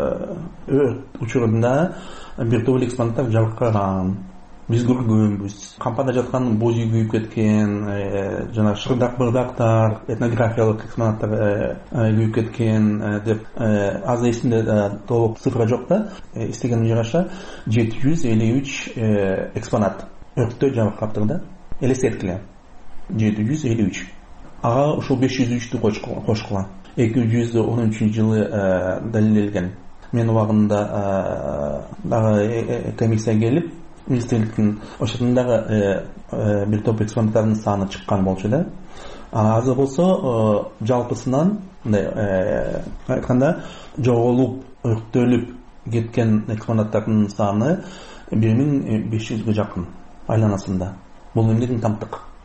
өрт учурунда бир топ экспонаттар жабыркаган. Биз көргөнбүз. Кампада жаткан боз үй күйүп кеткен, жана шырдак-бырдактар, этнографиялык экспонаттар күйүп кеткен деп аз эсимде толук цифра жок да. Истегениме жараша жети жүз элүү үч экспонат өрттө жабыркаптыр да. Элестеткиле. жети жүз элүү үч. Ага ушул беш жүз үчтү кошкула. эки жүз он үчүнчү жылы далилделген. Мен убагында дагы комиссия келип, министрликтин ошондагы бир топ экспонаттардын саны чыккан болчу да. Азыр болсо жалпысынан мындай айтканда жоголуп, өрттөлүп кеткен экспонаттардын саны бир миң беш жүзгө жакын айланасында. Бул эмнеден тамтык?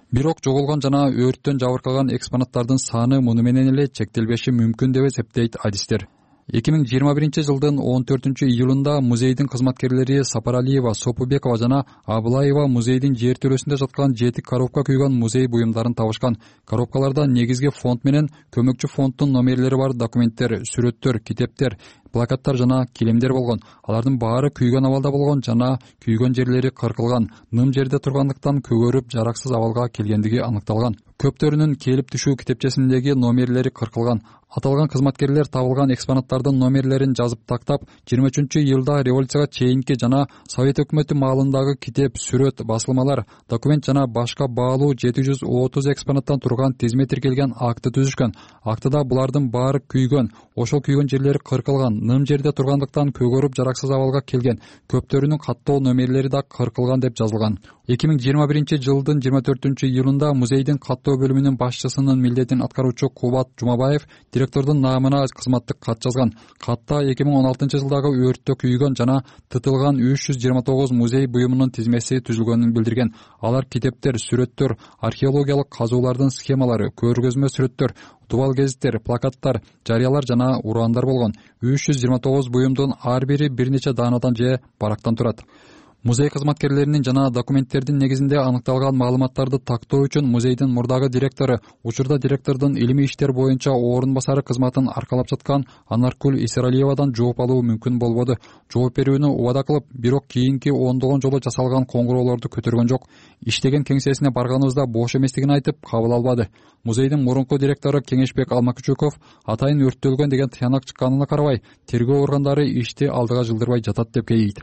бирок жоголгон жана өрттөн жабыркаган экспонаттардын саны муну менен эле чектелбеши мүмкүн деп эсептейт адистер. эки миң жыйырма биринчи жылдын он төртүнчү июлунда музейдин кызматкерлери Сапаралиева, Сопубекова жана Абылаева музейдин жер төрөсүндө жаткан жети коробка күйгөн музей буюмдарын табышкан. Коробкаларда негизги фонд менен көмөкчү фонддун номерлери бар документтер, сүрөттөр, китептер, плакаттар жана килемдер болгон. Алардын баары күйгөн абалда болгон жана күйгөн жерлери кыркылган, ным жерде тургандыктан көгөрүп жараксыз абалга келгендиги аныкталган. Көптөрүнүн келип түшүү китепчесиндеги номерлери кыркылган. Аталган кызматкерлер табылган экспонаттардын номерлерин жазып тактап, жыйырма үчүнчү июлда революцияга чейинки жана Совет өкмөтү маалындагы китеп, сүрөт, басылмалар, документ жана башка баалуу жети жүз отуз экспонаттан турган тизме тиркелген акты түзүшкөн. Актыда булардын баары күйгөн, ошол күйгөн жерлери кыркылган, ным жерде тургандыктан көгөрүп жараксыз абалга келген. Көптөрүнүн каттоо номерлери да кыркылган деп жазылган. эки миң жыйырма биринчи жылдын жыйырма төртүнчү июлунда музейдин каттоо бөлүмүнүн башчысынын милдетин аткаруучу Кубат Жумабаев директордун наамына кызматтык кат жазган. Катта эки миң он алтынчы жылдагы өрттө күйгөн жана тытылган үч жүз жыйырма тогуз музей буюмунун тизмеси түзүлгөнүн билдирген. Алар китептер, сүрөттөр, археологиялык казуулардын схемалары, көргөзмө сүрөттөр, тубал гезиттер, плакаттар, жарыялар жана ураандар болгон. үч жүз жыйырма тогуз буюмдун ар бири бир нече даанадан же барактан турат. Музей кызматкерлеринин жана документтердин негизинде аныкталган маалыматтарды тактоо үчүн музейдин мурдагы директору, учурда директордун илимий иштер боюнча орун басары кызматын аркалап жаткан Анаркүл Исералиевадан жооп алуу мүмкүн болбоду. Жооп берүүнү убада кылып, бирок кийинки ондогон жолу жасалган коңгуроолорду көтөргөн жок. Иштеген кеңсесине барганыбызда бош эместигин айтып, кабыл албады. Музейдин мурунку директору Кеңешбек Алмакүчөков атайын өрттөлгөн деген тыянак чыкканына карабай, тергөө органдары ишти алдыга жылдырбай жатат деп кейейт.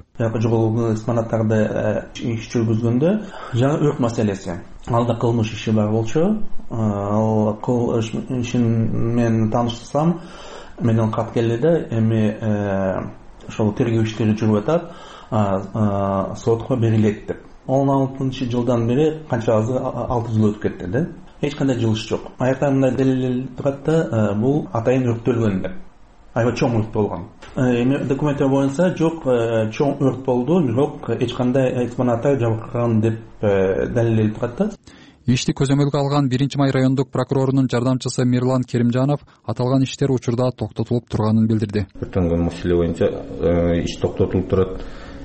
Экспонаттарды иш жүргүзгөндө жаңы өрт маселеси. Алда кылмыш иши бар болчу. Ал кылмыш ишин мен тааныштырсам, менен кат келди да, эми ошол тергөө иштери жүрүп атат, сотко берилет деп. он алтынчы жылдан бери канча азы алты жыл өтүп кетти да. Эч кандай жылыш жок. Аякта мындай делил турат да, бул атайын өрттөлгөн деп. Аябай чоң өрт болгон. Эми документтер боюнча жок, чоң өрт болду, бирок эч кандай экспонаттар жабыркаган деп далилдеп турат да. Ишти көзөмөлгө алган биринчи май райондук прокурорунун жардамчысы Мирлан Керимжанов аталган иштер учурда токтотулуп турганын билдирди. Өрттөнгөн маселе боюнча иш токтотулуп турат.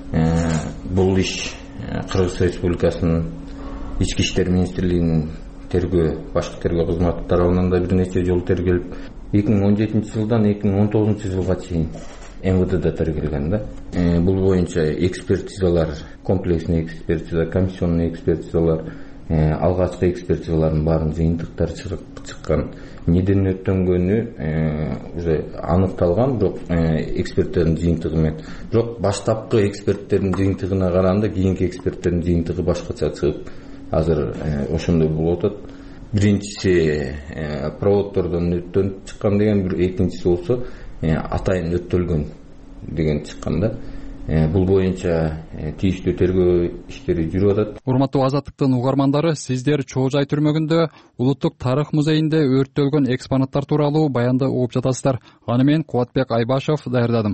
Бул иш Кыргыз Республикасынын Ички иштер министрлигинин тергөө, башкы тергөө кызматы тарабынан да бир нече жолу тергелип, эки миң он жетинчи жылдан эки миң он тогузунчу жылга чейин эм вэ дэда тергелген да. Бул боюнча экспертизалар, комплексный экспертиза, комиссионный экспертизалар, алгачкы экспертизалардын баарын жыйынтыктары чыккан. Неден өттөнгөнү уже аныкталган, бирок эксперттердин жыйынтыгы менен. Бирок баштапкы эксперттердин жыйынтыгына караганда кийинки эксперттердин жыйынтыгы башкача чыгып, азыр ошондой болуп атат. Биринчиси проводдордон өттөн чыккан деген, бир экинчиси болсо атайын өттөлгөн деген чыккан да. Бул боюнча тийиштүү тергөө иштери жүрүп атат. Урматтуу Азаттыктын угармандары, сиздер Чоо Жай түрмөгүндө Улуттук тарых музейинде өрттөлгөн экспонаттар тууралуу баянды угуп жатасыздар. Аны мен Кубатбек Айбашев даярдадым.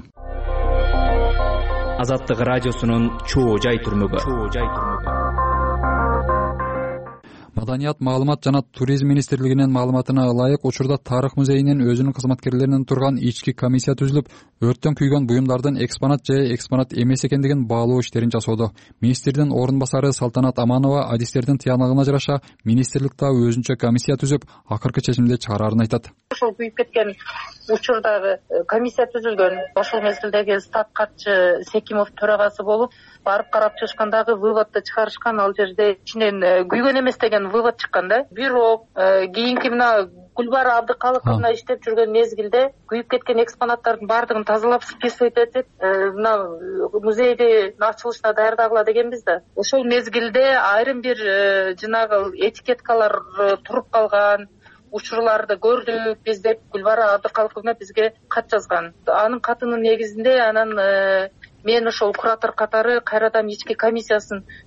Азаттык радиосунун Чоо Жай түрмөгү. Маданият, маалымат жана туризм министрлигинин маалыматына ылайык, учурда тарых музейинин өзүнүн кызматкерлеринен турган ички комиссия түзүлүп, өрттөн күйгөн буюмдардын экспонат же экспонат эмес экендигин баалоо иштерин жасоодо. Министрдин орун басары Салтанат Аманова адистердин тыянагына жараша министрликте өзүнчө комиссия түзүп, акыркы чечимди чыгарарын айтат. Ошол күйүп кеткен учурдагы комиссия түзүлгөн. Ошол мезгилдеги стат катчы Секимов төрагасы болуп, барып карап чыгышкандагы выводду чыгарышкан. Ал жерде ичинен күйгөн эмес деген вывод чыккан да. Бирок кийинки мына Гүлбара Абдыкалыковна иштеп жүргөн мезгилде күйүп кеткен экспонаттардын баардыгын тазалап списывать этип, мына музейди ачылышына даярдагыла дегенбиз да. Ошол мезгилде айрым бир жанагы этикеткалар туруп калган учурларды көрдүк биз деп Гүлбара Абдыкалыковна бизге кат жазган. Анын катынын негизинде анан мен ошол куратор катары кайрадан ички комиссиясын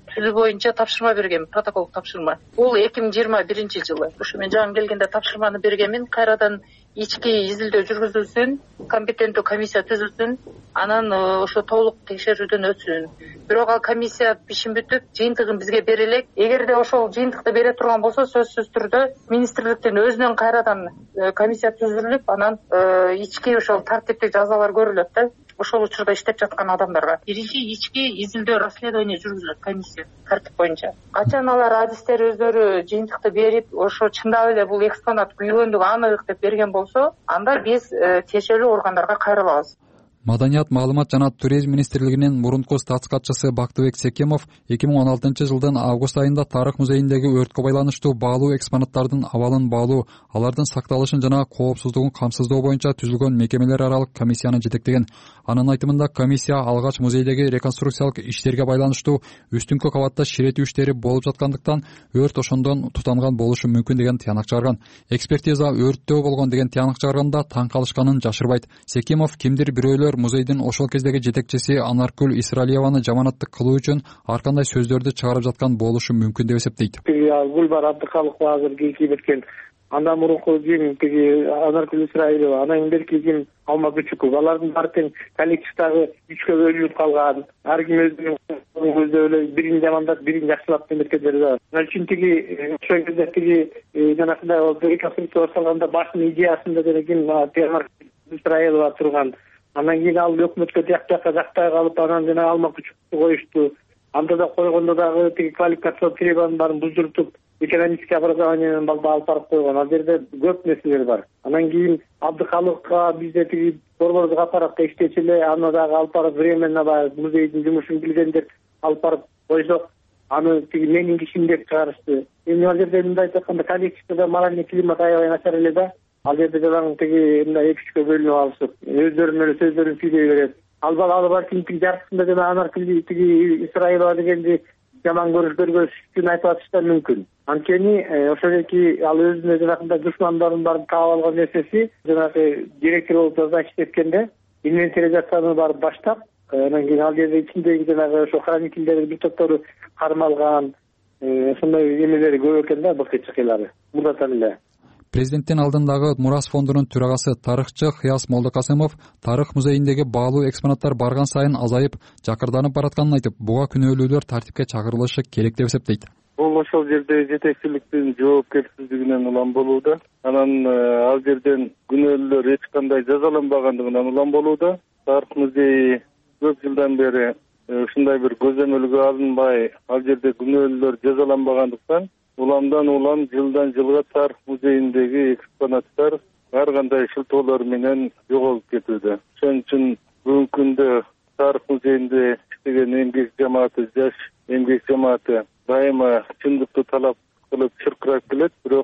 тил боюнча тапшырма бергенмин, протоколдук тапшырма. Бул эки миң жыйырма биринчи жылы. Ошо мен жаңы келгенде тапшырманы бергенмин. Кайрадан ички изилдөө жүргүзүлсүн, компетенттүү комиссия түзүлсүн, анан ошо толук текшерүүдөн өтсүн. Бирок ал комиссия ишин бүтүп, жыйынтыгын бизге бере элек. Эгерде ошол жыйынтыкты бере турган болсо, сөзсүз түрдө министрликтин өзүнөн кайрадан комиссия түзүлүп, анан ички ошол тартиптик жазалар көрүлөт да. Ошол учурда иштеп жаткан адамдарга биринчи ички изилдөө расследование жүргүзүлөт комиссия тартип боюнча. Качан алар адистер өздөрү жыйынтыкты берип, ошо чындап эле бул экспонат күйгөндүгү анык деп берген болсо, анда биз тиешелүү органдарга кайрылабыз. Маданият, маалымат жана туризм министрлигинин мурунку статс катчысы Бактыбек Секемов эки миң он алтынчы жылдын август айында Тарых музейиндеги өрткө байланыштуу баалуу экспонаттардын абалын баалуу, алардын сакталышын жана коопсуздугун камсыздоо боюнча түзүлгөн мекемелер аралык комиссияны жетектеген. Анын айтымында комиссия алгач музейдеги реконструкциялык иштерге байланыштуу үстүңкү кабатта ширетүү иштери болуп жаткандыктан өрт ошондон тутанган болушу мүмкүн деген тыянак чыгарган. Экспертиза өрттөө болгон деген тыянак чыгарганда таң калышканын жашырбайт. Секемов кимдир бирөөлөр музейдин ошол кездеги жетекчиси Анаркүл Исралиеваны жаманаттык кылуу үчүн ар кандай сөздөрдү чыгарып жаткан болушу мүмкүн деп эсептейт. Гүлбар Абдыкалыкова азыр кийки кеткен, андан мурунку ким тиги Анаркүл Исралиева, анан берки ким Алма Күчүков, алардын баары тең коллективдагы үчкө бөлүнүп калган. Ар ким өзүнүн көздөй эле бирин жамандап, бирин жакшылап деметкендер да. Ал үчүн тиги ошол кезде тиги жанагындай реконструкция жасалганда башынын идеясында деле ким Анаркүл Исралиева турган. Анан кийин ал өкмөткө жакта жактай калып, анан жана Алма Күчүктү коюшту. Анда да койгондо дагы тиги квалификациялык требованияларын баарын буздуртуп, экономический образованиянын балды алып барып койгон. Ал жерде көп нерселер бар. Анан кийин Абдыкалыкка бизде тиги борбордук аппаратта иштечү эле, аны дагы алып барып временно баягы музейдин жумушун билгендер алып барып койсок, аны тиги менин кишим деп чыгарышты. Эми ал жерде мындай айтканда коллективде моральный климат аябай начар эле да. Ал жерде жалаң тиги мындай эки үчкө бөлүнүп алышып, өздөрүнүн эле сөздөрүн сүйлөй берет. Ал бала ал бар тиги жартысында жана Анаркүл тиги Исраилова дегенди жаман көрүш көргөзүш үчүн айтып атыштар мүмкүн. Анткени ошол эки ал өзүнө жанагындай душмандарын баарын таап алган нерсеси, жанагы директор болуп жаза иштеткенде инвентаризацияны барып баштап, анан кийин ал жерде ичиндеги жанагы ошо хранительдердин бир топтору кармалган, ошондой эмелери көп экен да, быкчы чыкыйлары. Мурдатан эле. Президенттин алдындагы Мурас фондунун төрагасы тарыхчы Кыяс Молдокасымов Тарых музейиндеги баалуу экспонаттар барган сайын азайып, жакырданып баратканын айтып, буга күнөөлүүлөр тартипке чакырылышы керек деп эсептейт. Бул ошол жерде жетекчиликтин жоопкерсиздигинен улам болууда. Анан ал жерден күнөөлүүлөр эч кандай жазаланбагандыгынан улам болууда. Тарых музейи көп жылдан бери ушундай бир көзөмөлгө алынбай, ал жерде күнөөлүүлөр жазаланбагандыктан уламдан улам жылдан жылга Тарых музейиндеги экспонаттар ар кандай шылтоолор менен жоголуп кетүүдө. Ошон үчүн бүгүнкү күндө Тарых музейинде иштеген эмгек жамааты, жаш эмгек жамааты дайыма чындыкты талап кылып чыркырап келет, бирок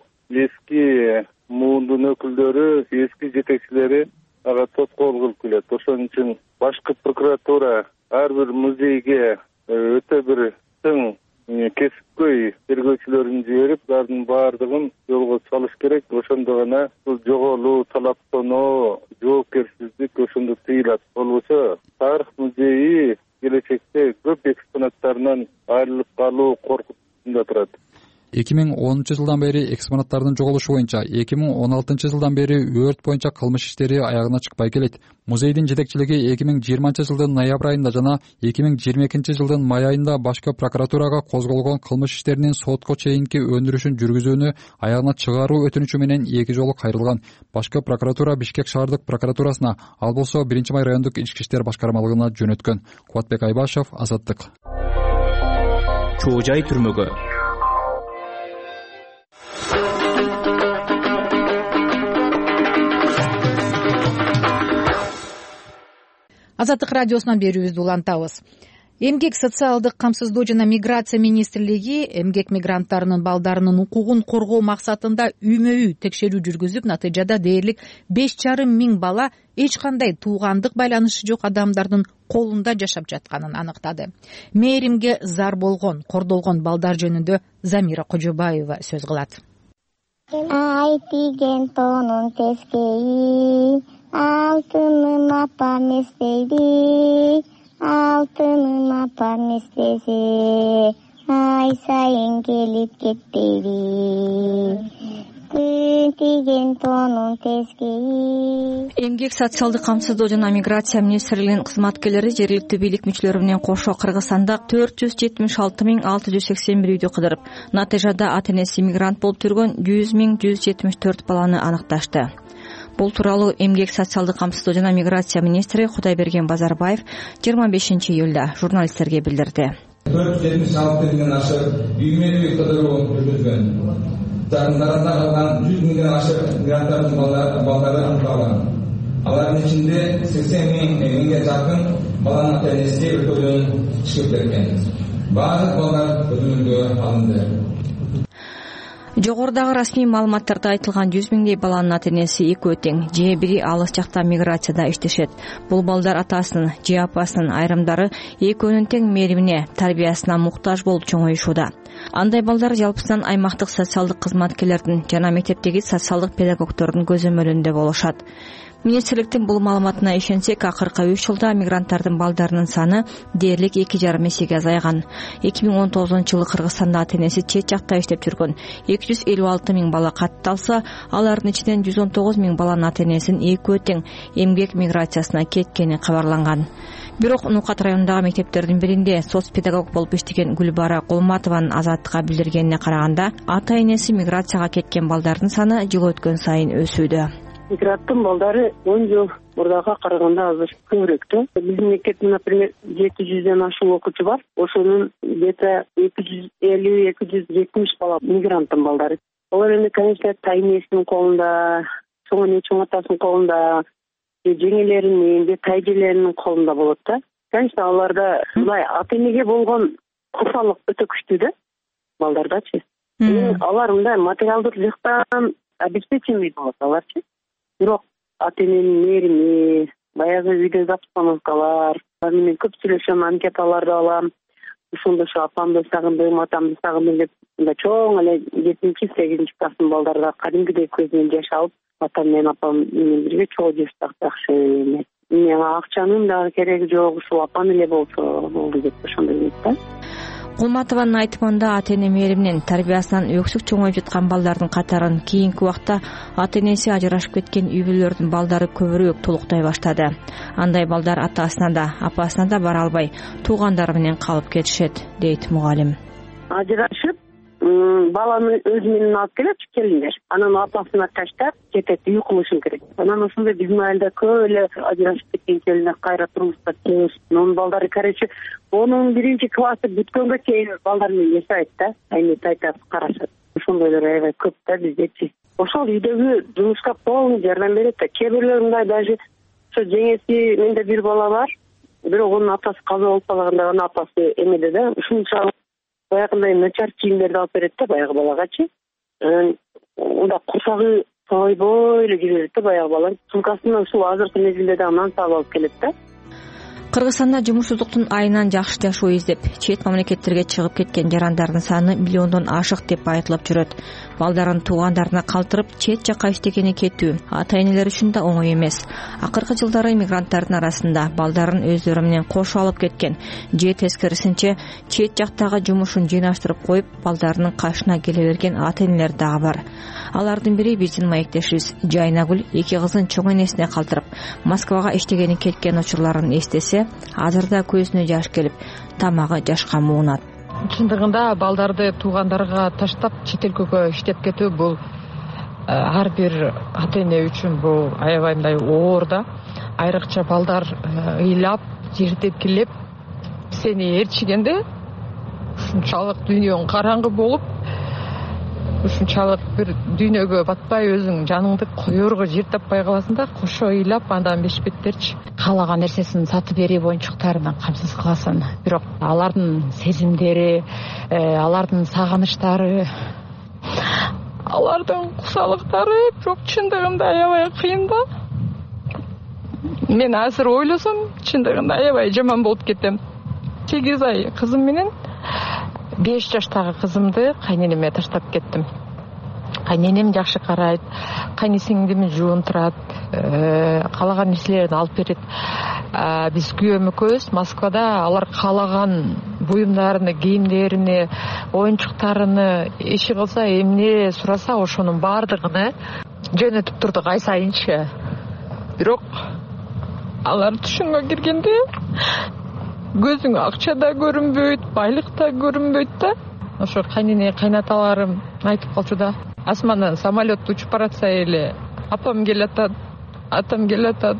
эски муундун өкүлдөрү, эски жетекчилери ага тоскоол кылып келет. Ошон үчүн башкы прокуратура ар бир музейге өтө бир тың кесипкөй тергөөчүлөрүн жиберип, алардын баардыгын жолго салыш керек. Ошондо гана бул жоголуу, талаптануу, жоопкерсиздик ошондо тыйылат. Болбосо Тарых музейи келечекте көп экспонаттарынан айрылып калуу коркунучунда турат. эки миң онунчу жылдан бери экспонаттардын жоголушу боюнча, эки миң он алтынчы жылдан бери өрт боюнча кылмыш иштери аягына чыкпай келет. Музейдин жетекчилиги эки миң жыйырманчы жылдын ноябрь айында жана эки миң жыйырма экинчи жылдын май айында башкы прокуратурага козголгон кылмыш иштеринин сотко чейинки өндүрүшүн жүргүзүүнү аягына чыгаруу өтүнүчү менен эки жолу кайрылган. Башкы прокуратура Бишкек шаардык прокуратурасына, ал болсо биринчи май райондук ички иштер башкармалыгына жөнөткөн. Кубатбек Айбашев, Азаттык. Чоо жай түрмөгө. Азаттык радиосунан берүүбүздү улантабыз. Эмгек социалдык камсыздоо жана миграция министрлиги эмгек мигранттарынын балдарынын укугун коргоо максатында үймө-үй текшерүү жүргүзүп, натыйжада дээрлик беш жарым миң бала эч кандай туугандык байланышы жок адамдардын колунда жашап жатканын аныктады. Мээримге зар болгон, кордолгон балдар жөнүндө Замира Кожобаева сөз кылат. Ай тиген тонун тескейи, алтыным апам эстейди, алтыным апам эстесе, ай сайын келип кетпейби күн тиген тонун тескейи. Эмгек социалдык камсыздоо жана миграция министрлигинин кызматкерлери жергиликтүү бийлик мүчөлөрү менен кошо Кыргызстанда төрт жүз жетимиш алты миң алты жүз сексен бир үйдү кыдырып, натыйжада ата энеси мигрант болуп жүргөн жүз миң жүз жетимиш төрт баланы аныкташты. Бул тууралуу эмгек социалдык камсыздоо жана миграция министри Кудайберген Базарбаев жыйырма бешинчи июлда журналисттерге билдирди. төрт жүз жетимиш алты миңден ашык үймө үй кыдыруу жүргүзгөн. Жарандарында калган жүз миңден ашык мигранттардын балдары аныкталган. Алардын ичинде сексен миңге жакын баланын ата энеси өлкөдөн чыгып кеткен. Баардык балдар көзөмөлгө алынды. Жогорудагы расмий маалыматтарда айтылган жүз миңдей баланын ата энеси экөө тең, же бири алыс жакта миграцияда иштешет. Бул балдар атасынын же апасынын, айрымдары экөөнүн тең мээримине, тарбиясына муктаж болуп чоңоюшууда. Андай балдар жалпысынан аймактык социалдык кызматкерлердин жана мектептеги социалдык педагогдордун көзөмөлүндө болушат. Министрликтин бул маалыматына ишенсек, акыркы үч жылда мигранттардын балдарынын саны дээрлик эки жарым эсеге азайган. эки миң он тогузунчу жылы Кыргызстанда ата энеси чет жакта иштеп жүргөн эки жүз элүү алты миң бала катталса, алардын ичинен жүз он тогуз миң баланын ата энесинин экөө тең эмгек миграциясына кеткени кабарланган. Бирок Нукат районундагы мектептердин биринде соц педагог болуп иштеген Гүлбара Кулматованын Азаттыкка билдиргенине караганда, ата энеси миграцияга кеткен балдардын саны жыл өткөн сайын өсүүдө. Мигранттын балдары он жыл мурдага караганда азыр көбүрөөк. Биздин мектепте, например, жети жүздөн ашуун окуучу бар. Ошонун где-то эки жүз элүү эки жүз жетимиш бала мигранттын балдары. Алар эми, конечно, тайнесинин колунда, чоң эне чоң атасынын колунда, жеңелеринин, же тайжелеринин колунда болот да. Конечно, аларда мындай ата энеге болгон курсалык өтө күчтүү да, балдардачы. Алар мындай материалдык жактан обеспеченный болот аларчы. Бирок ата эненин мээрими, баягы үйдө запаскалар, менен көп сүйлөшөм, анкеталарды алам. Ошондо ушу апамды сагындым, атамды сагындым деп, мындай чоң эле жетинчи сегизинчи класстын балдарда кадимгидей көз менен жаш алып, атам менен апам менен бирге чогуу жештак жакшы эмес. Мага акчанын дагы кереги жок, ушул апам эле болсо болду деп ошондой дейт да. Кулматованын айтымында ата эне мээриминен, тарбиясынан өксүк чоңоюп жаткан балдардын катарын кийинки убакта ата энеси ажырашып кеткен үй бүлөлөрдүн балдары көбүрөөк толуктай баштады. Андай балдар атасына да, апасына да бара албай, туугандары менен калып кетишет, дейт мугалим. Ажырашып, баланы өзү менен алып келет, келиндер. Анан апасына таштап кетет, үй кылышын керек. Анан ошондой биздин айылда көп эле ажырашып кеткен келиндер кайра турмушка чыгыш. Анын балдары, короче, онун биринчи классы бүткөнгө чейин балдар менен жашайт да, айне тайтап карашат. Ошондойлор аябай көп да биздечи. Ошол үйдөгү жумушка полный жардам берет да. Кээ бирлер мындай даже ошо жеңеси, менде бир бала бар, бирок онун атасы каза болуп калганда анын апасы эмеде да, ушунчалык баягындай начар кийимдерди алып берет да баягы балагачы. Унда курсагы тойбой эле жүрө берет да баягы бала. Сумкасынан ушул азыркы мезгилде да анан сабап алып келет да. Кыргызстанда жумушсуздуктун айынан жакшы жашоо издеп, чет мамлекеттерге чыгып кеткен жарандардын саны миллиондон ашык деп айтылып жүрөт. Балдарын туугандарына калтырып, чет жакка иштегени кетүү ата энелер үчүн да оңой эмес. Акыркы жылдары мигранттардын арасында балдарын өздөрү менен кошо алып кеткен, же тескерисинче чет жактагы жумушун жыйнаштырып коюп, балдарынын кашына келе берген ата энелер дагы бар. Алардын бири биздин маектешибиз Жайнагүл эки кызын чоң энесине калтырып, Москвага иштегени кеткен учурларын эстесе, азырда көзүнө жаш келип, тамагы жашка муунат. Чындыгында балдарды туугандарга таштап чет өлкөгө иштеп кетүү бул ар бир ата эне үчүн бул аябай мындай оор да. Айрыкча балдар ыйлап, жертепкилеп сени ээрчигенде ушунчалык дүйнөң караңгы болуп, ушунчалык бир дүйнөгө батпай өзүң жаныңды коерго жер таппай каласың да, кошо ыйлап андан бешпеттерчи каалаган нерсесин сатып берүү боюнчуктарынан камсыз кыласың. Бирок алардын сезимдери, алардын сагыныштары, алардын кусалыктары бирок чындыгында аябай кыйын да. Мен азыр ойлосом, чындыгында аябай жаман болуп кетем. сегиз ай кызым менен беш жаштагы кызымды кайненеме таштап кеттим. кайненем жакшы карайт, кайнесиңдим жуунтурат, каалаган нерселерди алып берет. Биз күйөөм экөөбүз Москвада алар каалаган буюмдарын, кийимдерин, оюнчуктарын иши кылса, эмне сураса ошонун баардыгын жөнөтүп турдук ай сайынчы. Бирок алар түшүнгө киргенде көзүң акча да көрүнбөйт, байлык да көрүнбөйт да. Ошо кайнене, кайнаталарым айтып калчу да. Асмандан самолет учуп баратса эле, апам келатат, атам келатат.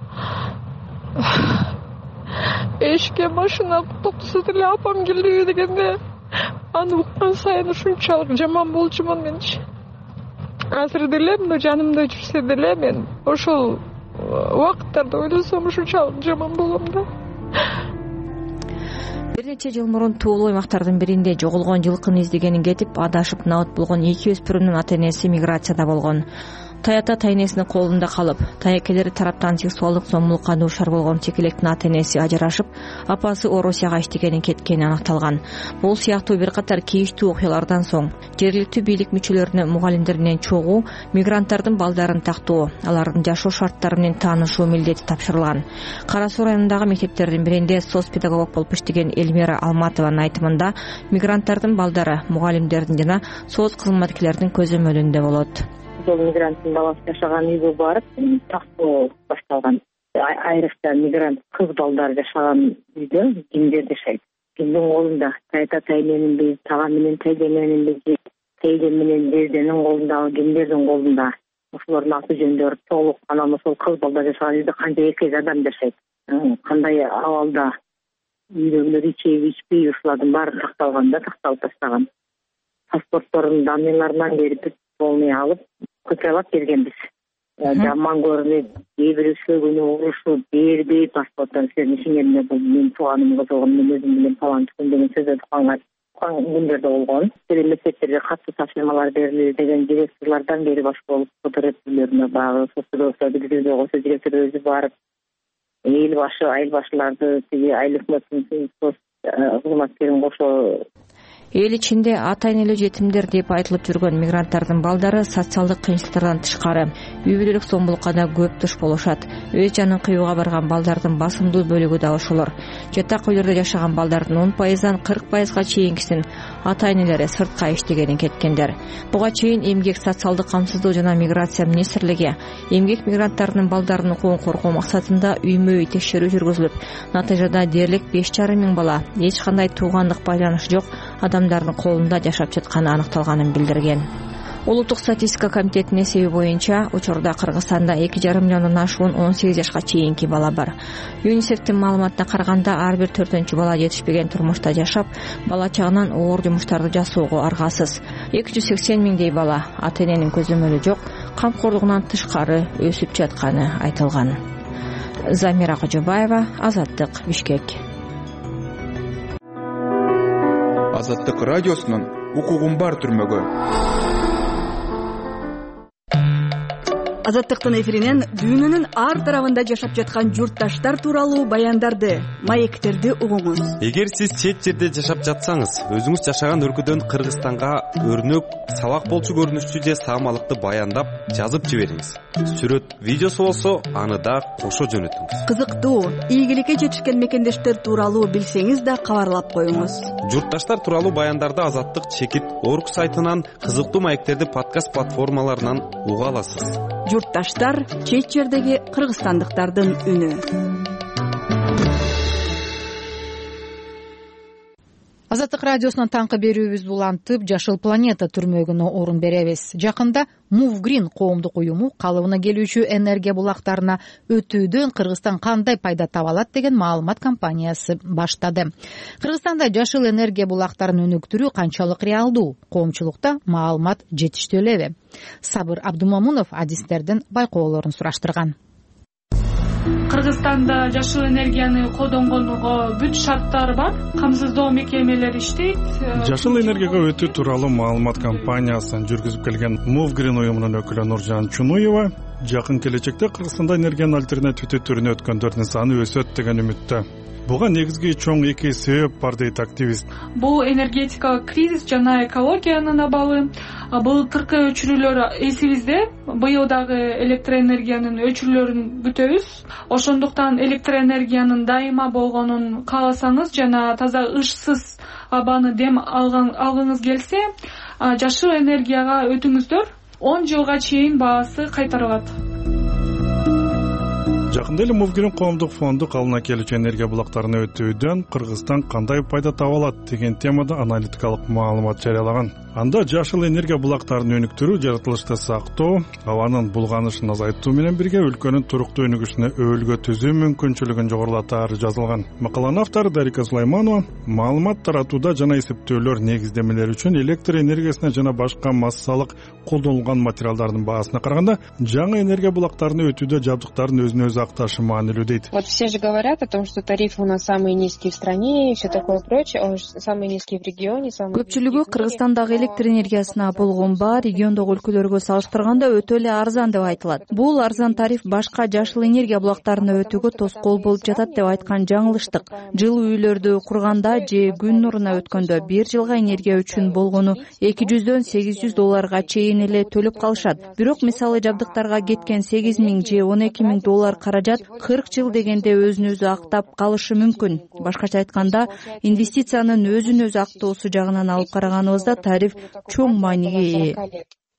Эшикке машина токтосо деле апам келди дегенде, аны уккан сайын ушунчалык жаман болчумун менчи. Азыр деле мына жанымда жүрсө деле мен ошол убакыттарды ойлосом ушунчалык жаман болом да. Бир нече жыл мурун Туулуу аймактардын биринде жоголгон жылкыны издегени кетип, адашып набыт болгон эки өспүрүмдүн ата-энеси миграцияда болгон. Таята тайнесинин колунда калып, таекелери тараптан сексуалдык зомбулукка дуушар болгон чекелектин ата-энеси ажырашып, апасы Орусияга иштегени кеткени аныкталган. Бул сыяктуу бир катар кейиштүү окуялардан соң жергиликтүү бийлик мүчөлөрүнө мугалимдеринен чогуу мигранттардын балдарын тактоо, алардын жашоо шарттары менен таанышуу милдети тапшырылган. Кара Суу районундагы мектептердин биринде соц педагог болуп иштеген Эльмира Алматованын айтымында, мигранттардын балдары мугалимдердин жана соц кызматкерлердин көзөмөлүндө болот. Жол мигранттын баласы жашаган үйгө барып тактоо башталган. Айрыкча мигрант кыз балдар жашаган үйдө кимдер жашайт. Кимдин колунда тайта тайненинби, тага менен тайдененинби, тейде менен дерденин колундагы кимдердин колунда. Ошолордун аты жөндөрү толук анан ошол кыз балдар жашаган үйдө канча эркек адам жашайт, кандай абалда үйдөгүлөр ичеби ичпей, ушулардын баары такталган да, такталып таштаган. Паспорттордун данныйларынан берип полный алып кытайлап бергенбиз. Жаман көрүнүп, кээ бир сөөгүнү урушуп, бербей паспорттон силердин ишиңерме, бул менин тууганым кызылган, мен өзүм менен палан түкүн деген сөздөрдү кылган күндөрдө болгон. Бир мектептерге катуу тапшырмалар берилди деген директорлордон бери башка фотореттүүлөрүнө багы соцсүрөтө билдирүүгө койсо директор өзү барып, эл башы, айыл башыларды, тиги айыл өкмөттүн соц кызматкерин кошо эл ичинде ата-энелүү жетимдер деп айтылып жүргөн мигранттардын балдары социалдык кыйынчылыктардан тышкары үй бүлөлүк зомбулукка да көп туш болушат. Өз жанын кыюуга барган балдардын басымдуу бөлүгү да ошолор. Жатак үйлөрдө жашаган балдардын он пайыздан кырк пайызга чейинкисин ата-энелери сыртка иштегени кеткендер. Буга чейин эмгек, социалдык камсыздоо жана миграция министрлиги эмгек мигранттарынын балдарынын укугун коргоо максатында үймө-үй текшерүү жүргүзүлүп, натыйжада дээрлик беш жарым миң бала эч кандай туугандык байланышы жок адамдардын колунда жашап жатканы аныкталганын билдирген. Улуттук статистика комитетинин эсеби боюнча, учурда Кыргызстанда эки жарым миллиондон ашуун он сегиз жашка чейинки бала бар. ЮНИСЕФтин маалыматына караганда, ар бир төртүнчү бала жетишпеген турмушта жашап, бала чагынан оор жумуштарды жасоого аргасыз. эки жүз сексен миңдей бала ата-эненин көзөмөлү жок, камкорлугунан тышкары өсүп жатканы айтылган. Замира Кожобаева, Азаттык, Бишкек. Азаттык радиосунун укугум бар түрмөгө. Азаттыктын эфиринен дүйнөнүн ар тарабында жашап жаткан журтташтар тууралуу баяндарды, маектерди угуңуз. Эгер сиз чет жерде жашап жатсаңыз, өзүңүз жашаган өлкөдөн Кыргызстанга өрнөк, сабак болчу көрүнүштүү же саамалыкты баяндап, жазып жибериңиз. Сүрөт, видеосу болсо, аны да кошо жөнөтүңүз. Кызыктуу, ийгиликке жетишкен мекендештер тууралуу билсеңиз да кабарлап коюңуз. Журтташтар тууралуу баяндарды Азаттык чекит точка орг сайтынан, кызыктуу маектерди подкаст платформаларынан уга аласыз. Журтташтар — чет жердеги кыргызстандыктардын үнү. Азаттык радиосунун таңкы берүүбүздү улантып, Жашыл планета түрмөгүнө орун беребиз. Жакында Move Green коомдук уюму калыбына келүүчү энергия булактарына өтүүдөн Кыргызстан кандай пайда таба алат деген маалымат кампаниясы баштады. Кыргызстанда жашыл энергия булактарын өнүктүрүү канчалык реалдуу? Коомчулукта маалымат жетиштүү элеби? Сабыр Абдумамунов адистердин байкоолорун сураштырган. Кыргызстанда жашыл энергияны колдонгонго бүт шарттар бар, камсыздоо мекемелери иштейт. Жашыл энергияга өтүү тууралуу маалымат кампаниясын жүргүзүп келген Move Green уюмунун өкүлү Нуржан Чунуева жакын келечекте Кыргызстанда энергиянын альтернативдүү түрүнө өткөндөрдүн саны өсөт деген үмүттө. Буга негизги чоң эки себеп бар дейт активист. Бул энергетикалык кризис жана экологиянын абалы. Былтыркы өчүрүүлөр эсибизде. Быйыл дагы электроэнергиянын өчүрүүлөрүн күтөбүз. Ошондуктан электроэнергиянын дайыма болгонун кааласаңыз жана таза ышсыз абаны дем алгыңыз келсе, жашыл энергияга өтүңүздөр. он жылга чейин баасы кайтарылат. Жакында эле Мувгирин коомдук фонду калына келүүчү энергия булактарына өтүүдөн Кыргызстан кандай пайда таба алат деген темада аналитикалык маалымат жарыялаган. Анда жашыл энергия булактарын өнүктүрүү, жаратылышты сактоо, абанын булганышын азайтуу менен бирге өлкөнүн туруктуу өнүгүшүнө өбөлгө түзүү мүмкүнчүлүгүн жогорулатары жазылган. Макаланын автору Дарика Сулайманова маалымат таратууда жана эсептөөлөр негиздемелери үчүн электр энергиясына жана башка массалык колдонулган материалдардын баасына караганда жаңы энергия булактарына өтүүдө жабдыктардын өзүнө өзү акташы маанилүү дейт. Вот все же говорят о том, что тарифы у нас самые низкие в стране и все такое прочее, самые низкие в регионе. Көпчүлүгү Кыргызстандагы электр энергиясына болгон баа региондогу өлкөлөргө салыштырганда өтө эле арзан деп айтылат. Бул арзан тариф башка жашыл энергия булактарына өтүүгө тоскоол болуп жатат деп айткан жаңылыштык. Жылуу үйлөрдү курганда же күн нуруна өткөндө бир жылга энергия үчүн болгону эки жүздөн сегиз жүз долларга чейин эле төлөп калышат. Бирок мисалы жабдыктарга кеткен сегиз миң же он эки миң доллар каражат кырк жыл дегенде өзүн өзү актап калышы мүмкүн. Башкача айтканда, инвестициянын өзүн өзү актоосу жагынан алып караганыбызда тариф чоң мааниге ээ.